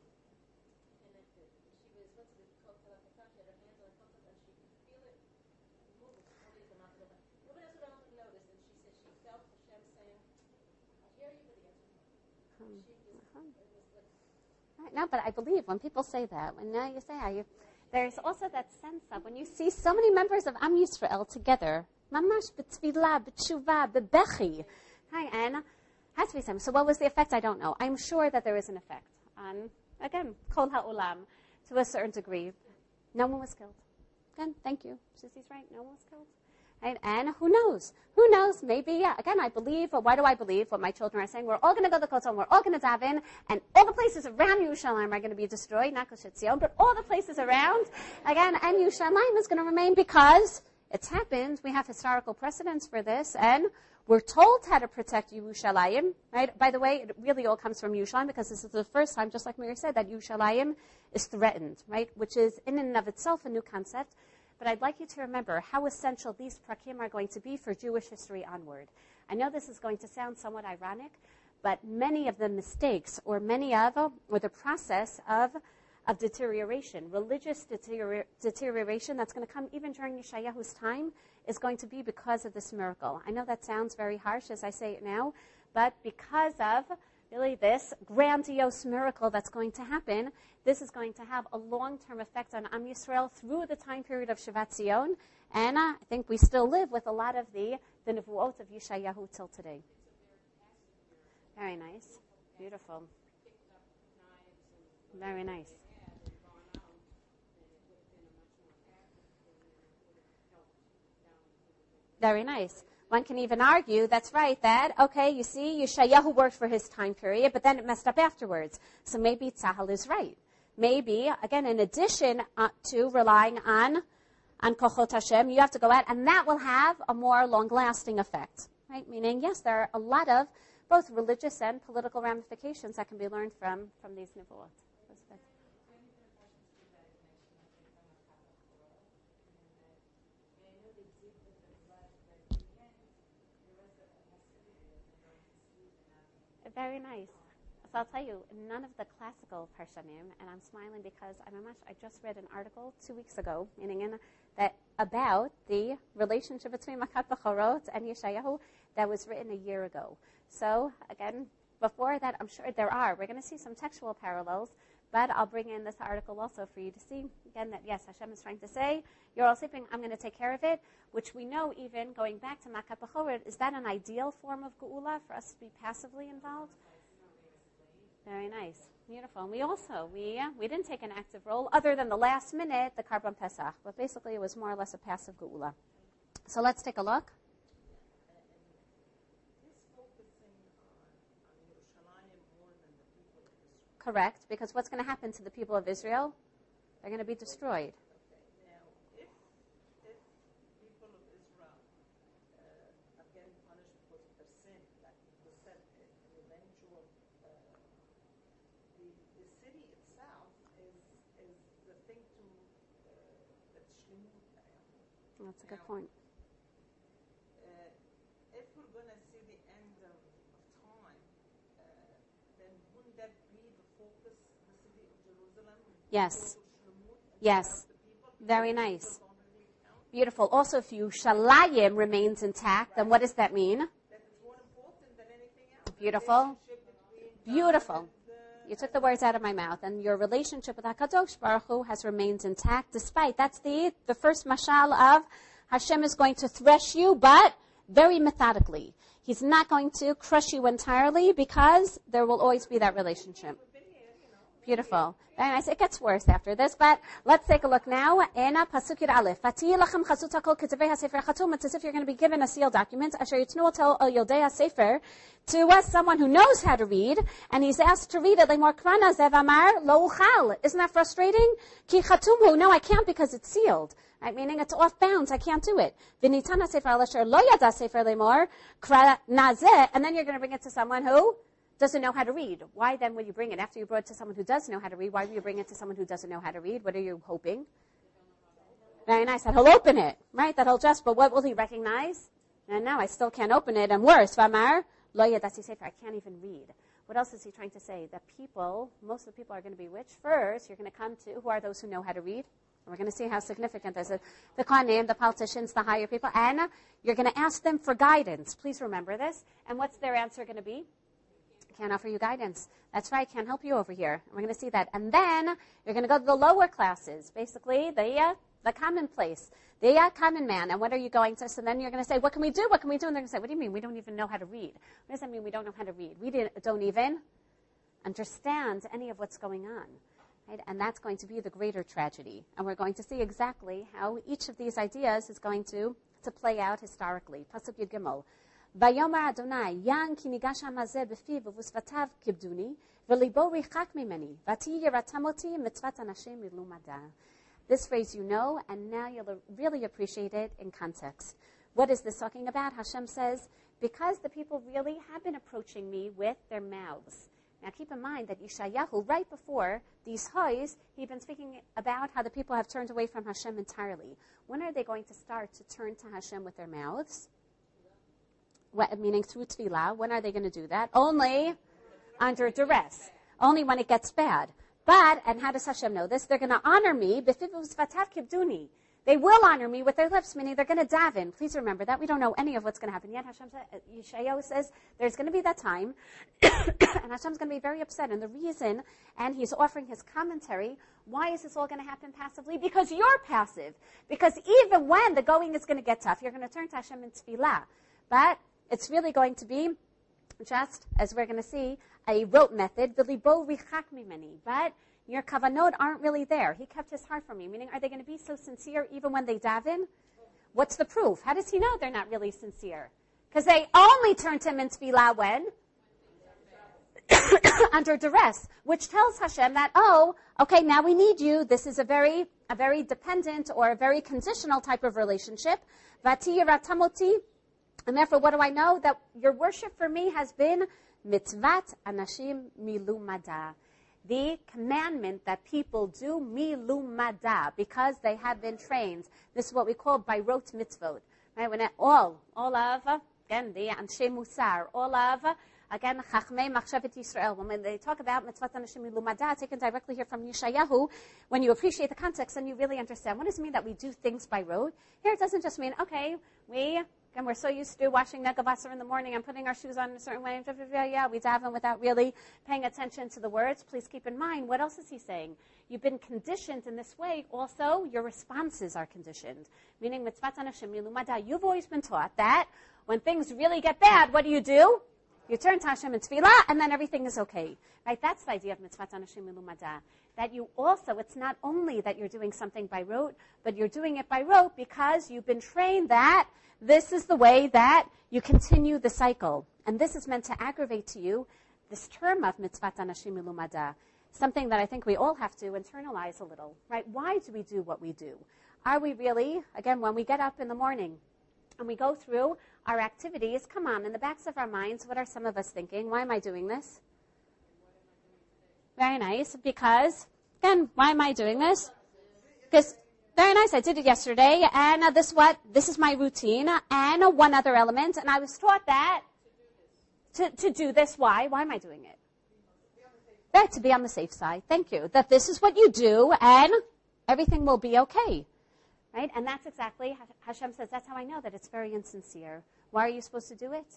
No, but I believe when people say that, when now you say there's also that sense of when you see so many members of Am Yisrael together, mamash b'tfilah, b'tshuva, b'bechi. Hi, Anna. Has to be some. So what was the effect? I don't know. I'm sure that there is an effect on, again, kol ha'olam, to a certain degree. No one was killed. Again, thank you. Sissy's right. No one was killed. Right? And who knows? Who knows? Maybe, yeah. Again, I believe, or why do I believe what my children are saying? We're all going to go to the Kotel, and we're all going to daven, and all the places around Yerushalayim are going to be destroyed, not Gush Etzion, but all the places around, again, and Yerushalayim is going to remain because it's happened. We have historical precedents for this, and we're told how to protect Yerushalayim, right? By the way, it really all comes from Yerushalayim because this is the first time, just like Mary said, that Yerushalayim is threatened, right? Which is in and of itself a new concept. But I'd like you to remember how essential these prakim are going to be for Jewish history onward. I know this is going to sound somewhat ironic, but many of the mistakes or the process of deterioration, religious deterioration that's going to come even during Yeshayahu's time is going to be because of this miracle. I know that sounds very harsh as I say it now, But because of really this grandiose miracle that's going to happen, this is going to have a long-term effect on Am Yisrael through the time period of Shivat Zion. And I think we still live with a lot of the Nevuot of Yeshayahu till today. Very nice. Beautiful. Very nice. Very nice. One can even argue, that's right, that, okay, you see, Yeshayahu worked for his time period, but then it messed up afterwards. So maybe Tzahal is right. Maybe, again, in addition to relying on Kochot Hashem, you have to go out, and that will have a more long-lasting effect, right? Meaning, yes, there are a lot of both religious and political ramifications that can be learned from these Nevuot. Very nice. So I'll tell you, none of the classical Parshanim, and I'm smiling because I just read an article 2 weeks ago, meaning that about the relationship between Makat Bechorot and Yeshayahu that was written a year ago. So again, before that, I'm sure we're going to see some textual parallels, but I'll bring in this article also for you to see, again, that yes, Hashem is trying to say, you're all sleeping, I'm going to take care of it, which we know even going back to Makat Bechorot, is that an ideal form of Geula for us to be passively involved? Very nice. Beautiful. And we also, we didn't take an active role other than the last minute, the Karban Pesach, but basically it was more or less a passive Geula. So let's take a look. Correct, because what's going to happen to the people of Israel? They're going to be destroyed. Okay. Now, if people of Israel are getting punished because of their sin, like was said, an eventual, the city itself is the thing to that's shlimut. That's a good point. If we're going to see the end of time, then wouldn't that be the focus, the city of Jerusalem? Yes. Yes. Very nice. Beautiful. Also, if Yerushalayim remains intact, then what does that mean? That it's more important than anything else. Beautiful. Beautiful. You took the words out of my mouth. And your relationship with HaKadosh Baruch Hu has remained intact despite. That's the first mashal of Hashem is going to thresh you, but very methodically. He's not going to crush you entirely because there will always be that relationship. Beautiful. Very nice. It gets worse after this, but let's take a look now in Pasuk Yud Aleph. Fatiyeh lachem chazut hakol ketevei hasefer chatum. It's as if you're going to be given a sealed document. Asher yitnu tel yodei hasefer, to someone who knows how to read, and he's asked to read it. Lemor krana zev amar lo uchal. Isn't that frustrating? Ki chatumhu. No, I can't because it's sealed. Right? Meaning it's off bounds. I can't do it. V'nitan hasefer al asher lo yada sefer lemor krana zeh. And then you're going to bring it to someone who doesn't know how to read. Why then would you bring it? After you brought it to someone who does know how to read, why would you bring it to someone who doesn't know how to read? What are you hoping? Very nice. That he'll open it, right? That he'll just, but what will he recognize? And now I still can't open it. And worse, Vamar, lo yadasi sefer, I can't even read. What else is he trying to say? That people, most of the people are going to be which? First, you're going to come to, who are those who know how to read? And we're going to see how significant this is. The Kohanim, the politicians, the higher people. And you're going to ask them for guidance. Please remember this. And what's their answer going to be? Can't offer you guidance. That's right, can't help you over here. We're going to see that. And then you're going to go to the lower classes, basically the commonplace, the common man. And what are you going to? So then you're going to say, what can we do? What can we do? And they're going to say, what do you mean? We don't even know how to read. What does that mean? We don't know how to read. We don't even understand any of what's going on. Right? And that's going to be the greater tragedy. And we're going to see exactly how each of these ideas is going to play out historically. Pasuk Yud Gimel. ויאמר אדוני, יען כי ניגש העם הזה בפיו ובשפתיו כיבדוני, וליבו ריחק ממני, ותהי יראתם אותי מצוות אנשים מלומדה. This phrase you know, and now you'll really appreciate it in context. What is this talking about? Hashem says, because the people really have been approaching me with their mouths. Now keep in mind that Yeshayahu, right before these hoys, he'd been speaking about how the people have turned away from Hashem entirely. When are they going to start to turn to Hashem with their mouths? Meaning through tefillah. When are they going to do that? Only under duress. Only when it gets bad. But, and how does Hashem know this? They're going to honor me. They're They will honor me with their lips, meaning they're going to daven. Please remember that. We don't know any of what's going to happen yet. Yeshayahu says there's going to be that time, and Hashem's going to be very upset. And the reason, and he's offering his commentary, why is this all going to happen passively? Because you're passive. Because even when the going is going to get tough, you're going to turn to Hashem in tefillah. But it's really going to be, just as we're going to see, a rote method, v'libo richak mimeni. But your kavanot aren't really there. He kept his heart from you. Meaning, are they going to be so sincere even when they daven? What's the proof? How does he know they're not really sincere? Because they only turn to him in tefillah when? Under duress. Which tells Hashem that, oh, okay, now we need you. This is a very dependent or a very conditional type of relationship. Vati yiratamoti. And therefore, what do I know? That your worship for me has been mitzvat anashim milumada. The commandment that people do milumada, because they have been trained. This is what we call by rote mitzvot. Right? When all of, again, the Anshe Musar, all of, again, Chachmei Machshavet Yisrael. When they talk about mitzvat anashim milumada, taken directly here from Yeshayahu, when you appreciate the context and you really understand, what does it mean that we do things by rote? Here it doesn't just mean, okay, and we're so used to washing negavasar in the morning and putting our shoes on in a certain way. Yeah, we daven without really paying attention to the words. Please keep in mind, what else is he saying? You've been conditioned in this way. Also, your responses are conditioned. Meaning, mitzvat anashim milumada. You've always been taught that when things really get bad, what do? You turn to Hashem in tefillah, and then everything is okay. Right? That's the idea of mitzvat anashim milumada. That you also, it's not only that you're doing something by rote, but you're doing it by rote because you've been trained that this is the way that you continue the cycle. And this is meant to aggravate to you this term of mitzvat anashim milumada, something that I think we all have to internalize a little. Right? Why do we do what we do? Are we really, again, when we get up in the morning and we go through our activities, come on, in the backs of our minds, what are some of us thinking? Why am I doing this? Very nice. Because, again, why am I doing this? Because, very nice, I did it yesterday, and this is my routine, and one other element, and I was taught that to do this. Why? Why am I doing it? Right, to be on the safe side. Thank you. That this is what you do, and everything will be okay. Right? And that's exactly, Hashem says, that's how I know that it's very insincere. Why are you supposed to do it?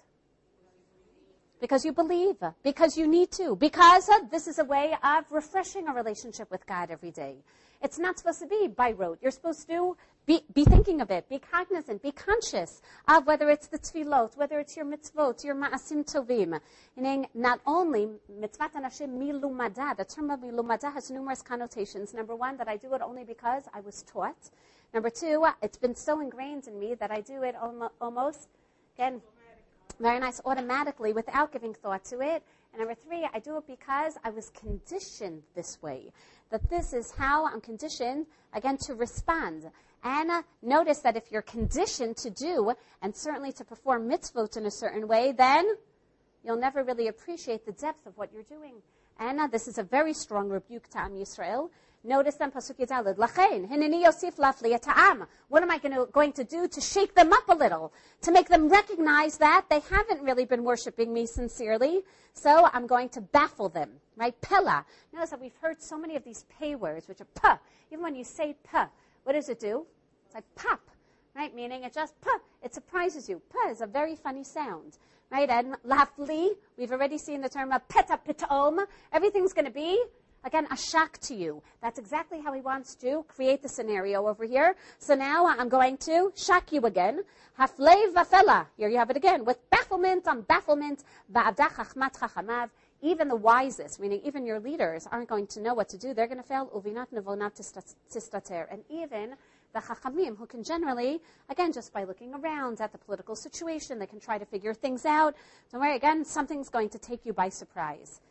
Because you believe. Because you need to. Because this is a way of refreshing a relationship with God every day. It's not supposed to be by rote. You're supposed to be thinking of it, be cognizant, be conscious of whether it's the tefillot, whether it's your mitzvot, your ma'asim tovim. Meaning, not only mitzvat anashim milumada, the term of milumada has numerous connotations. Number one, that I do it only because I was taught. Number two, it's been so ingrained in me that I do it almost, again, very nice, automatically, without giving thought to it. And number three, I do it because I was conditioned this way. That this is how I'm conditioned, again, to respond. And notice that if you're conditioned to do, and certainly to perform mitzvot in a certain way, then you'll never really appreciate the depth of what you're doing. And this is a very strong rebuke to Am Yisrael. Notice then Pasuk Yudalid, Lachein, Hineni Yosif Lafli Ta'am. What am I going to do to shake them up a little? To make them recognize that they haven't really been worshiping me sincerely. So I'm going to baffle them. Right? Pella. Notice that we've heard so many of these pay words, which are puh. Even when you say puh, what does it do? It's like pop. Right? Meaning it just puh. It surprises you. Puh is a very funny sound. Right? And lafli, we've already seen the term of peta pitom. Everything's going to be, again, a shock to you. That's exactly how he wants to create the scenario over here. So now I'm going to shock you again. Haflei vafela. Here you have it again. With bafflement on bafflement. Ba'avda chachmat chachamav. Even the wisest, meaning even your leaders, aren't going to know what to do. They're going to fail. Uvinat nevonat tistater. And even the chachamim, who can generally, again, just by looking around at the political situation, they can try to figure things out. Don't worry, again, something's going to take you by surprise.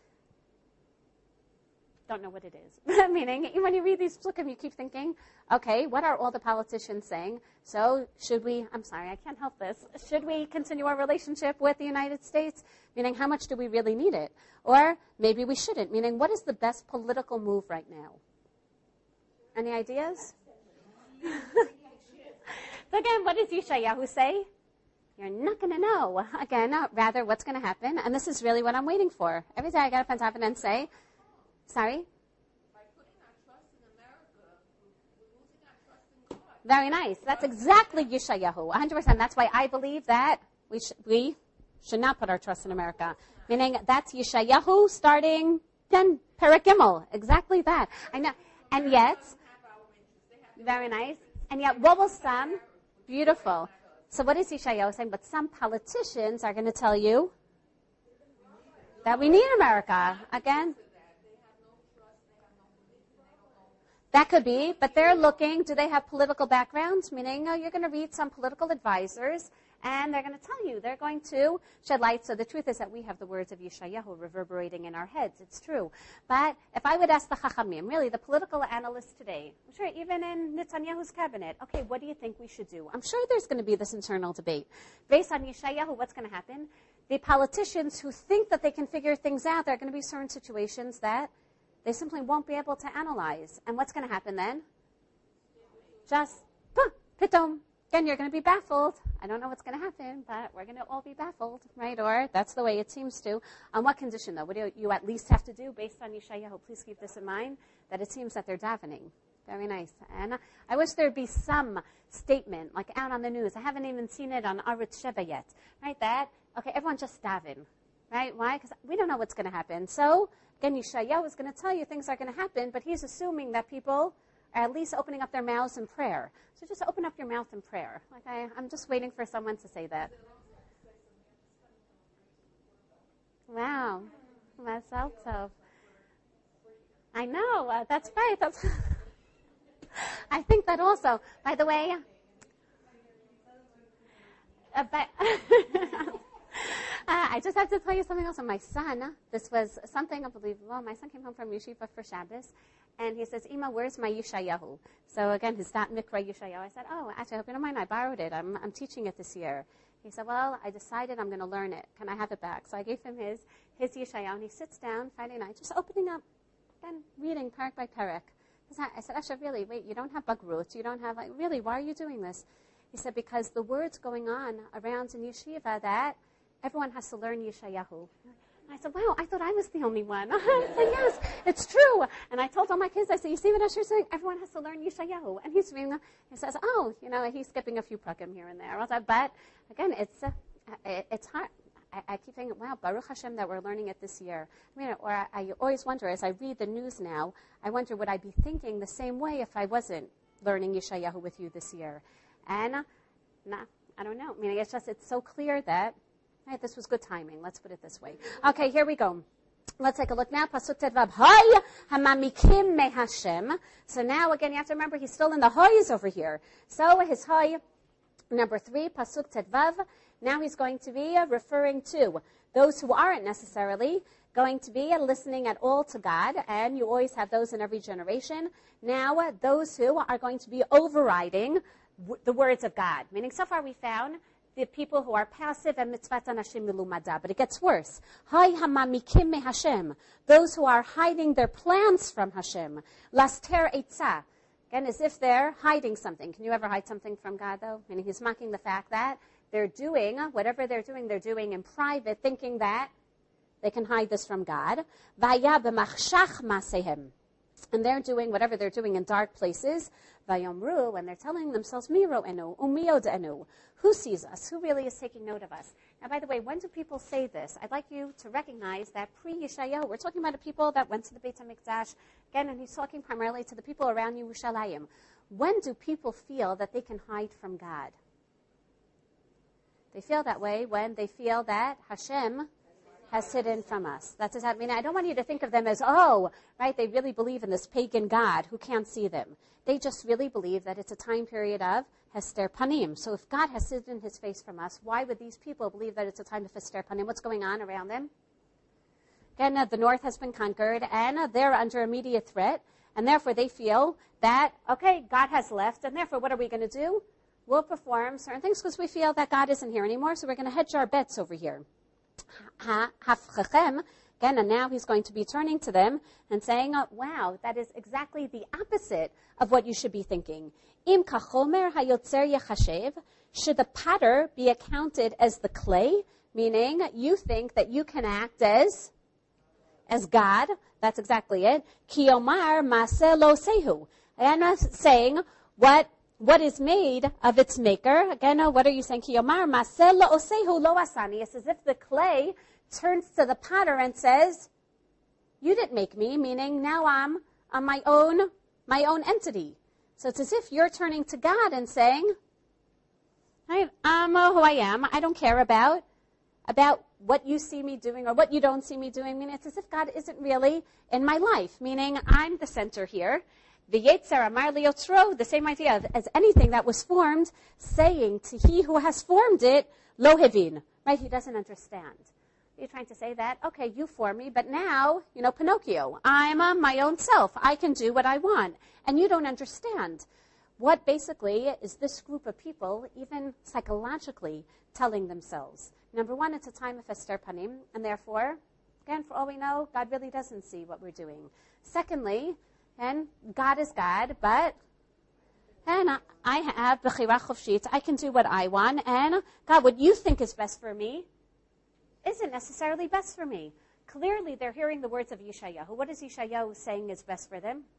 Don't know what it is. Meaning, when you read these psukim, you keep thinking, okay, what are all the politicians saying? So should we, I'm sorry, I can't help this. Should we continue our relationship with the United States? Meaning, how much do we really need it? Or maybe we shouldn't. Meaning, what is the best political move right now? Any ideas? So again, what does Yeshayahu say? You're not going to know. Again, rather, what's going to happen? And this is really what I'm waiting for. Every day I got up on top and say, sorry? By putting our trust in America, we're losing our trust in God. Very nice. That's exactly Yeshayahu, 100%. That's why I believe that we should not put our trust in America. Meaning that's Yeshayahu starting then Perek Gimel. Exactly that. I know. And yet, very nice. And yet, what will some? Beautiful. So what is Yeshayahu saying? But some politicians are going to tell you that we need America. Again, that could be, but they're looking, do they have political backgrounds? Meaning, you're going to read some political advisors, and they're going to tell you, they're going to shed light. So the truth is that we have the words of Yeshayahu reverberating in our heads. It's true. But if I would ask the Chachamim, really the political analysts today, I'm sure even in Netanyahu's cabinet, okay, what do you think we should do? I'm sure there's going to be this internal debate. Based on Yeshayahu, what's going to happen? The politicians who think that they can figure things out, there are going to be certain situations that they simply won't be able to analyze. And what's going to happen then? Just, pitom. Again, you're going to be baffled. I don't know what's going to happen, but we're going to all be baffled, right? Or that's the way it seems to. On what condition, though? What do you at least have to do based on Yeshayahu? Please keep this in mind, that it seems that they're davening. Very nice. And I wish there'd be some statement, like out on the news. I haven't even seen it on Arutz Sheva yet, right? That, okay, everyone just daven, right? Why? Because we don't know what's going to happen. So, again, Yeshayahu is going to tell you things are going to happen, but he's assuming that people are at least opening up their mouths in prayer. So just open up your mouth in prayer. Like I'm just waiting for someone to say that. Wow. Mazal tov. I know. That's right. That's I think that also. By the way, I just have to tell you something else. My son, this was something unbelievable. My son came home from yeshiva for Shabbos, and he says, Ima, where's my Yeshayahu? So again, his dot mikra Yeshayahu. I said, oh, actually, I hope you don't mind. I borrowed it. I'm teaching it this year. He said, well, I decided I'm going to learn it. Can I have it back? So I gave him his Yeshayahu, and he sits down Friday night, just opening up, then reading parak by parak. I said, Asher, really, wait, you don't have bagrut. You don't have, really, why are you doing this? He said, because the word's going on around in yeshiva that everyone has to learn Yeshayahu. I said, wow, I thought I was the only one. I said, yes, it's true. And I told all my kids, I said, you see what Asher's saying? Everyone has to learn Yeshayahu. And he's reading, he says, oh, he's skipping a few prakim here and there. But again, it's hard. I keep thinking, wow, Baruch Hashem that we're learning it this year. I always wonder, as I read the news now, I wonder, would I be thinking the same way if I wasn't learning Yeshayahu with you this year? And, I don't know. It's so clear that this was good timing. Let's put it this way. Okay, here we go. Let's take a look now. Pasuk Tedvav. Hay hamamikim me Hashem. So now, again, you have to remember, he's still in the hoys over here. So his hoy, number 3, Pasuk Tedvav. Now he's going to be referring to those who aren't necessarily going to be listening at all to God, and you always have those in every generation. Now, those who are going to be overriding the words of God. Meaning, so far we found the people who are passive and mitzvat anashim milumada. But it gets worse. Hay hamamikim me Hashem. Those who are hiding their plans from Hashem. Laster eitzah. Again, as if they're hiding something. Can you ever hide something from God, though? Meaning he's mocking the fact that they're doing, whatever they're doing in private, thinking that they can hide this from God. Vaya b'machshach masehem. And they're doing whatever they're doing in dark places. Vayomru, and they're telling themselves, Mi ro'enu, umi yod'enu. Who sees us? Who really is taking note of us? Now, by the way, when do people say this? I'd like you to recognize that pre-Yeshayahu, we're talking about the people that went to the Beit HaMikdash. Again, and he's talking primarily to the people around Yerushalayim. When do people feel that they can hide from God? They feel that way when they feel that Hashem has hidden from us. That's what I mean. I don't want you to think of them as, they really believe in this pagan God who can't see them. They just really believe that it's a time period of Hester Panim. So if God has hidden his face from us, why would these people believe that it's a time of Hester Panim? What's going on around them? Again, the north has been conquered, and they're under immediate threat, and therefore they feel that, God has left, and therefore what are we going to do? We'll perform certain things because we feel that God isn't here anymore, so we're going to hedge our bets over here. Again, and now he's going to be turning to them and saying, wow, that is exactly the opposite of what you should be thinking. Im kachomer hayotzer yechashev, should the potter be accounted as the clay? Meaning, you think that you can act as God. That's exactly it. Ki omar maseh lo sehu. And I'm saying what what is made of its maker. Again, what are you saying? It's as if the clay turns to the potter and says, you didn't make me, meaning now I'm my own entity. So it's as if you're turning to God and saying, right, I'm who I am. I don't care about what you see me doing or what you don't see me doing. I mean, it's as if God isn't really in my life, meaning I'm the center here. The Yetzer Amar Liyotzro, the same idea as anything that was formed, saying to he who has formed it, Lo Hevin, right? He doesn't understand. You're trying to say that, okay, you formed me, but now, Pinocchio, I'm my own self. I can do what I want. And you don't understand. What basically is this group of people, even psychologically, telling themselves? Number one, it's a time of Ester Panim, and therefore, again, for all we know, God really doesn't see what we're doing. Secondly, and God is God, but I have Bechira Chofshit. I can do what I want, and God, what you think is best for me isn't necessarily best for me. Clearly, they're hearing the words of Yeshayahu. What is Yeshayahu saying is best for them?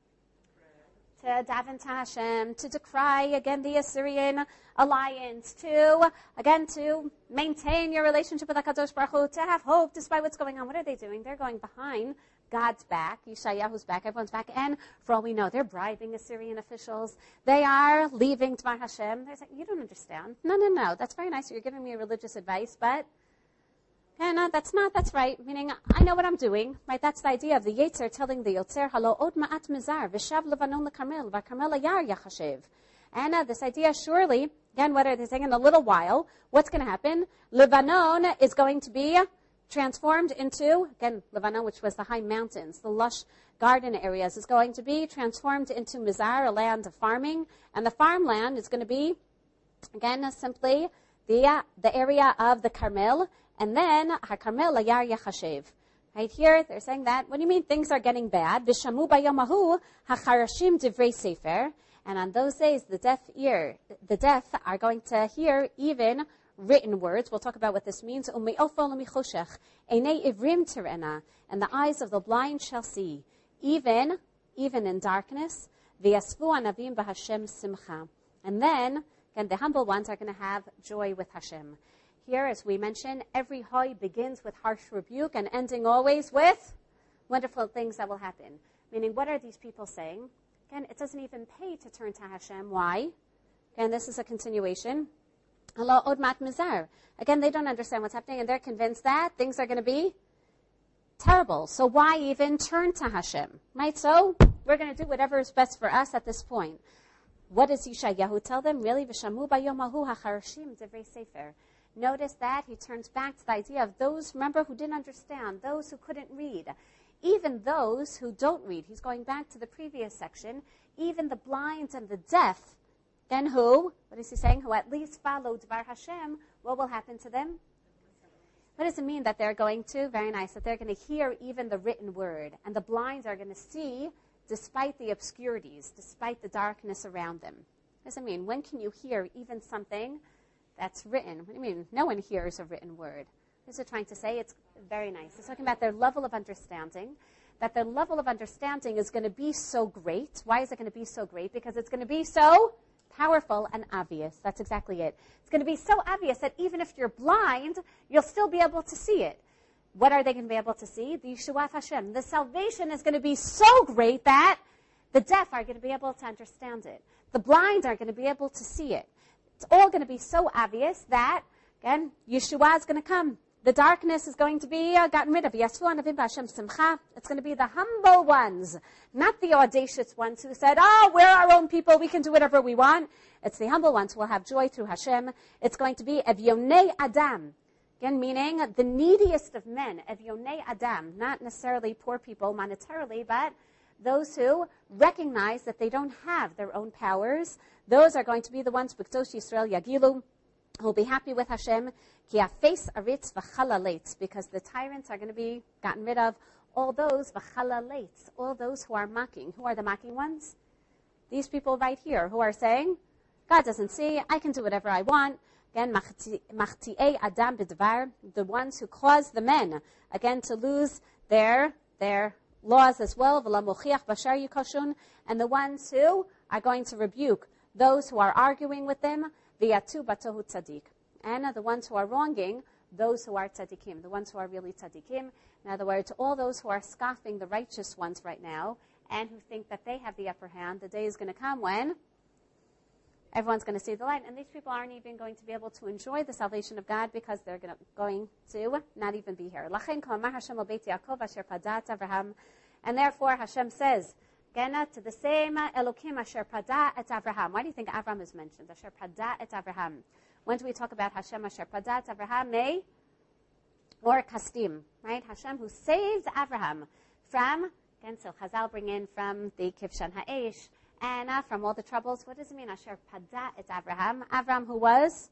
To daven to Hashem, to decry again the Assyrian alliance, to maintain your relationship with HaKadosh Baruch Hu, to have hope despite what's going on. What are they doing? They're going behind God's back, Yeshayahu's back, everyone's back, and for all we know, they're bribing Assyrian officials. They are leaving Dvar Hashem. They're saying, you don't understand. No, that's very nice. You're giving me religious advice, but no, that's right. Meaning, I know what I'm doing, right? That's the idea of the Yetzer telling the Yotzer, Halo od ma'at mizar, v'shav levanon lekarmel, v'karmel ayar yachashev. And this idea, surely, again, what are they saying? In a little while, what's going to happen? Lebanon is going to be transformed into, again, Lebanon, which was the high mountains, the lush garden areas, is going to be transformed into Mizar, a land of farming. And the farmland is going to be, again, simply the area of the Carmel. And then, HaKarmel Ayar Yachashev. Right here, they're saying that. What do you mean things are getting bad? V'shamu bayamahu hacharashim divrei sefer. And on those days, the deaf are going to hear even written words. We'll talk about what this means. And the eyes of the blind shall see, even in darkness. And then, again, the humble ones are going to have joy with Hashem. Here, as we mentioned, every hoy begins with harsh rebuke and ending always with wonderful things that will happen. Meaning, what are these people saying? Again, it doesn't even pay to turn to Hashem. Why? Again, this is a continuation. Allah od mat mizar. Again, they don't understand what's happening, and they're convinced that things are going to be terrible. So why even turn to Hashem? Right? So we're going to do whatever is best for us at this point. What does Yeshayahu tell them? Really, v'shamu bayomahu hacharashim divrei sefer. Notice that he turns back to the idea of those, remember, who didn't understand, those who couldn't read. Even those who don't read. He's going back to the previous section. Even the blind and the deaf. Then who? What is he saying? Who at least follow Dvar Hashem. What will happen to them? What does it mean that they're going to? Very nice. That they're going to hear even the written word. And the blind are going to see despite the obscurities, despite the darkness around them. What does it mean? When can you hear even something that's written? What do you mean? No one hears a written word. What is it trying to say? It's very nice. It's talking about their level of understanding, that their level of understanding is going to be so great. Why is it going to be so great? Because it's going to be so powerful and obvious. That's exactly it. It's going to be so obvious that even if you're blind, you'll still be able to see it. What are they going to be able to see? The Yeshua of Hashem. The salvation is going to be so great that the deaf are going to be able to understand it. The blind are going to be able to see it. It's all going to be so obvious that, again, Yeshua is going to come. The darkness is going to be gotten rid of. It's going to be the humble ones, not the audacious ones who said, we're our own people, we can do whatever we want. It's the humble ones who will have joy through Hashem. It's going to be Evyonei Adam. Again, meaning the neediest of men, Evyonei Adam, not necessarily poor people monetarily, but those who recognize that they don't have their own powers. Those are going to be the ones, B'Kdosh Yisrael Yagilu, who will be happy with Hashem, Ki hafeis aritz v'chalalates, because the tyrants are going to be gotten rid of. All those v'chalalates, all those who are mocking. Who are the mocking ones? These people right here who are saying, God doesn't see, I can do whatever I want. Again, machti'ei adam b'dvar, the ones who cause the men, again, to lose their laws as well, v'la mochiach bashar yikoshun, and the ones who are going to rebuke those who are arguing with them, v'yatu batohu tzaddik. And the ones who are wronging, those who are tzaddikim, the ones who are really tzaddikim. In other words, all those who are scoffing the righteous ones right now and who think that they have the upper hand, the day is going to come when everyone's going to see the light. And these people aren't even going to be able to enjoy the salvation of God because they're going to not even be here. And therefore Hashem says, to the same Elokim asher pada et Avraham. Why do you think Avram is mentioned? Asher pada et Avraham. When do we talk about Hashem asher pada et Avraham? May or Kastim, right? Hashem who saved Avraham from, again, so Chazal bring in from the Kivshan Ha'esh, and from all the troubles. What does it mean? Asher pada et Avraham. Avram who was?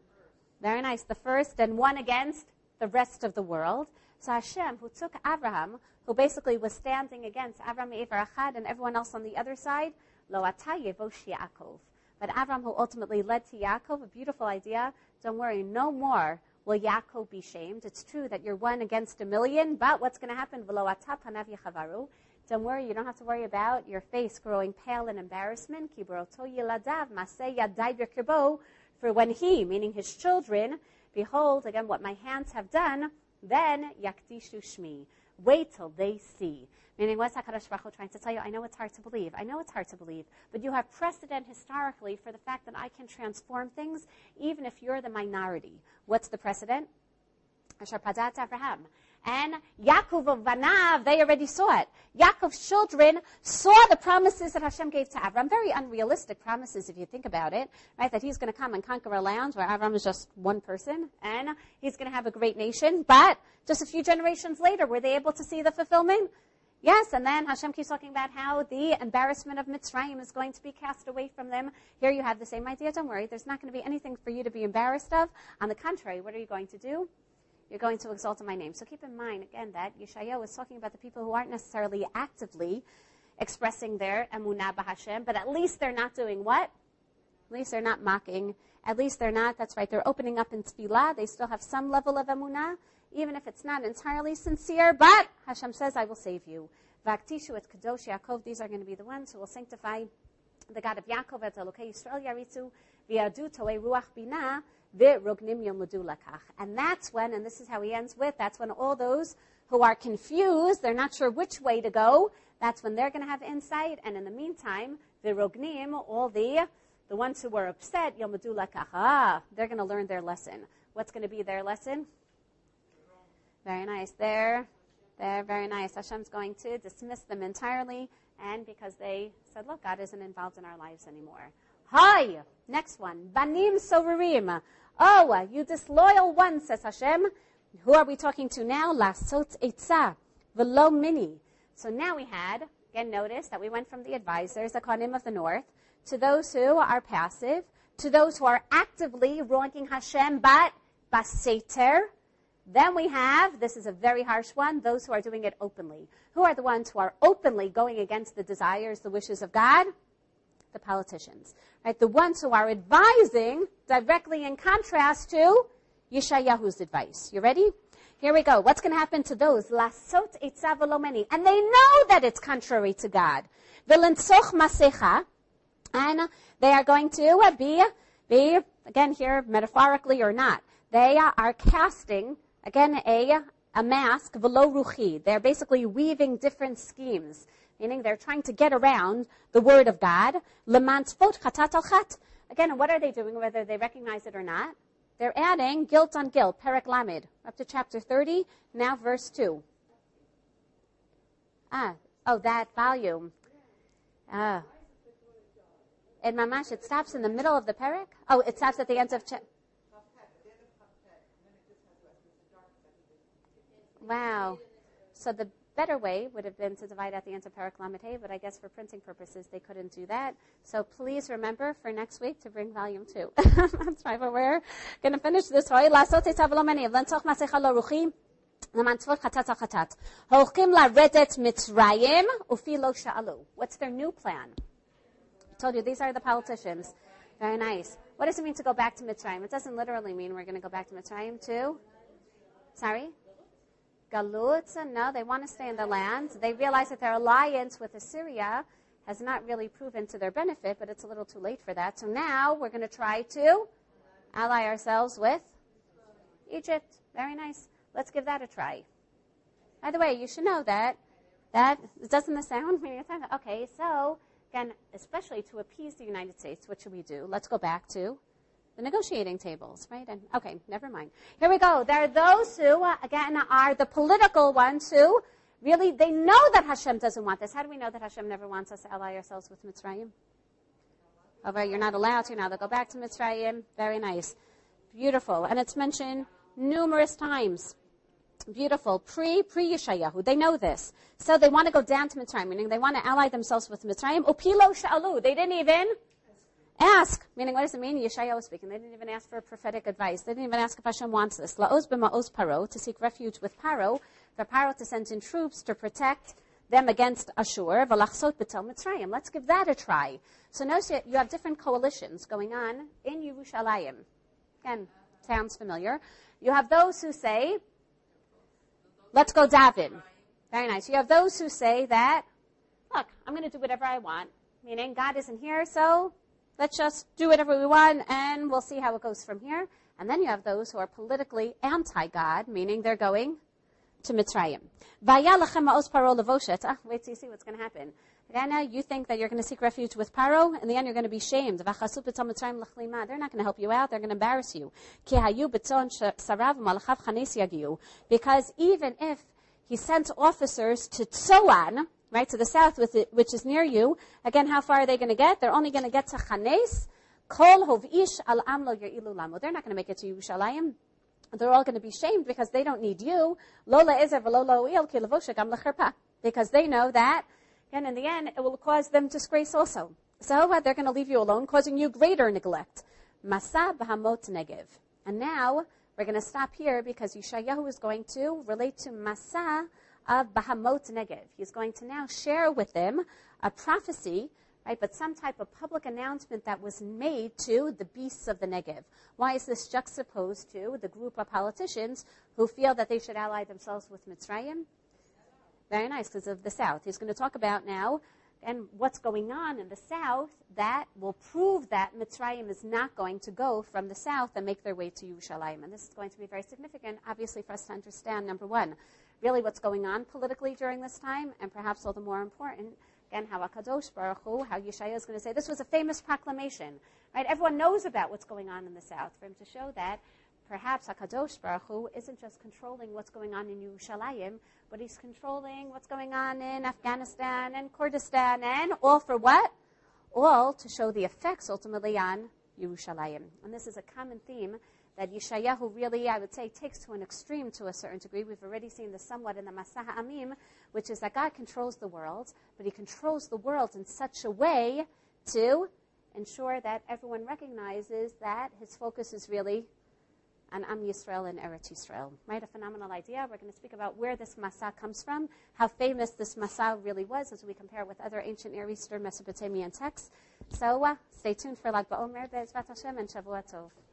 Very nice. The first and one against the rest of the world. So Hashem who took Avraham, who basically was standing against Avram Ever Achad and everyone else on the other side, Lo ata yevosh Yaakov. But Avram who ultimately led to Yaakov, a beautiful idea. Don't worry, no more will Yaakov be shamed. It's true that you're one against a million, but what's going to happen? V'lo ata panav yachavaru. Don't worry, you don't have to worry about your face growing pale in embarrassment. Ki b'roto yiladav maseh yadai b'kirbo. For when he, meaning his children, behold, again, what my hands have done, then yaktishu shmi. Wait till they see. Meaning, what's HaKadosh Baruch Hu trying to tell you? I know it's hard to believe. I know it's hard to believe. But you have precedent historically for the fact that I can transform things even if you're the minority. What's the precedent? Asher padat Avraham. And Yaakov Vanav, they already saw it. Yaakov's children saw the promises that Hashem gave to Avram. Very unrealistic promises if you think about it, right? That he's going to come and conquer a land where Avram is just one person, and he's going to have a great nation. But just a few generations later, were they able to see the fulfillment? Yes, and then Hashem keeps talking about how the embarrassment of Mitzrayim is going to be cast away from them. Here you have the same idea. Don't worry, there's not going to be anything for you to be embarrassed of. On the contrary, what are you going to do? You're going to exalt in my name. So keep in mind, again, that Yeshayahu is talking about the people who aren't necessarily actively expressing their emunah b'Hashem, but at least they're not doing what? At least they're not mocking. At least they're not, that's right, they're opening up in tefillah. They still have some level of emunah, even if it's not entirely sincere, but Hashem says, I will save you. V'aktishu et kadosh Yaakov, these are going to be the ones who will sanctify the God of Yaakov, et Elokei Yisrael yaritzu, v'yadu toei ruach binah, v'rognim yomudu lakach. And that's when, and this is how he ends with, that's when all those who are confused, they're not sure which way to go, that's when they're going to have insight, and in the meantime, v'rognim, all the ones who were upset, yomudu lakach, they're going to learn their lesson. What's going to be their lesson? Very nice. They're very nice. Hashem's going to dismiss them entirely, and because they said, look, God isn't involved in our lives anymore. Hi! Next one. Banim soverim. Oh, you disloyal ones, says Hashem. Who are we talking to now? Lasot etza. Velo mini. So now we had, again, notice that we went from the advisors, the Kohanim of the north, to those who are passive, to those who are actively wronging Hashem, but baseter. Then we have, this is a very harsh one, those who are doing it openly. Who are the ones who are openly going against the desires, the wishes of God? The politicians. Right? The ones who are advising directly in contrast to Yeshayahu's advice. You ready? Here we go. What's going to happen to those? Lasot etza v'lo meni. And they know that it's contrary to God. V'lensoch masecha. And they are going to be, again here, metaphorically or not, they are casting, again, a mask, v'lo ruchi. They're basically weaving different schemes, meaning they're trying to get around the word of God. Leman tzvot chatat al chat. Again, what are they doing, whether they recognize it or not? They're adding guilt on guilt, perek lamed, up to chapter 30, now verse 2. That volume. In Mamash, it stops in the middle of the perek? Oh, it stops at the end of chapter. Wow. So the better way would have been to divide out the end of Perek Lamed Hey, but I guess for printing purposes they couldn't do that. So please remember for next week to bring volume 2. That's right, but we're going to finish this. What's their new plan? I told you, these are the politicians. Very nice. What does it mean to go back to Mitzrayim? It doesn't literally mean we're going to go back to Mitzrayim too. Sorry? Galut? No, they want to stay in the land. They realize that their alliance with Assyria has not really proven to their benefit, but it's a little too late for that. So now we're going to try to ally ourselves with Egypt. Very nice. Let's give that a try. By the way, you should know that doesn't the sound mean it's okay, so again, especially to appease the United States, what should we do? Let's go back to the negotiating tables, right? And okay, never mind. Here we go. There are those who, again, are the political ones who really, they know that Hashem doesn't want this. How do we know that Hashem never wants us to ally ourselves with Mitzrayim? Over, you're not allowed to now. They'll go back to Mitzrayim. Very nice. Beautiful. And it's mentioned numerous times. Beautiful. Pre-Yeshayahu. They know this. So they want to go down to Mitzrayim, meaning they want to ally themselves with Mitzrayim. Upilo sha'alu. They didn't even ask. Meaning, what does it mean? Yeshayahu was speaking. They didn't even ask for prophetic advice. They didn't even ask if Hashem wants this. La'oz b'ma'oz paro, to seek refuge with Paro, for Paro to send in troops to protect them against Ashur. V'lachsot b'tel Mitzrayim. Let's give that a try. So notice you have different coalitions going on in Yerushalayim. Again, sounds familiar. You have those who say, let's go Daven. Very nice. You have those who say that, look, I'm going to do whatever I want. Meaning, God isn't here, so let's just do whatever we want, and we'll see how it goes from here. And then you have those who are politically anti-God, meaning they're going to Mitzrayim. Wait till you see what's going to happen. Again, you think that you're going to seek refuge with Paro. In the end, you're going to be shamed. They're not going to help you out. They're going to embarrass you. Because even if he sent officers to Tzoan, right, to the south, which is near you, again, how far are they going to get? They're only going to get to Chanes. Kol hov'ish al amlo yerilu lamo. They're not going to make it to Yerushalayim. They're all going to be shamed because they don't need you. Lola ezer v'lola u'il ki levosha gam lecherpa. Because they know that, and in the end, it will cause them disgrace also. So they're going to leave you alone, causing you greater neglect. Masa b'hamot negev. And now, we're going to stop here because Yeshayahu is going to relate to Masa of Bahamot Negev. He's going to now share with them a prophecy, right, but some type of public announcement that was made to the beasts of the Negev. Why is this juxtaposed to the group of politicians who feel that they should ally themselves with Mitzrayim? Very nice, because of the south. He's going to talk about now and what's going on in the south that will prove that Mitzrayim is not going to go from the south and make their way to Yerushalayim. And this is going to be very significant, obviously, for us to understand, number one, really what's going on politically during this time, and perhaps all the more important, again, how HaKadosh Baruch Hu, how Yeshaya is going to say, this was a famous proclamation, right? Everyone knows about what's going on in the south, for him to show that perhaps HaKadosh Baruch Hu isn't just controlling what's going on in Yerushalayim, but he's controlling what's going on in Afghanistan and Kurdistan, and all for what? All to show the effects ultimately on Yerushalayim. And this is a common theme that Yeshayahu really, I would say, takes to an extreme to a certain degree. We've already seen this somewhat in the Masah Amim, which is that God controls the world, but he controls the world in such a way to ensure that everyone recognizes that his focus is really on Am Yisrael and Eretz Yisrael. Right? A phenomenal idea. We're going to speak about where this Masah comes from, how famous this Masah really was as we compare it with other ancient Near Eastern Mesopotamian texts. So stay tuned for Lag BaOmer, Be'ezrat Hashem, and Shavua Tov.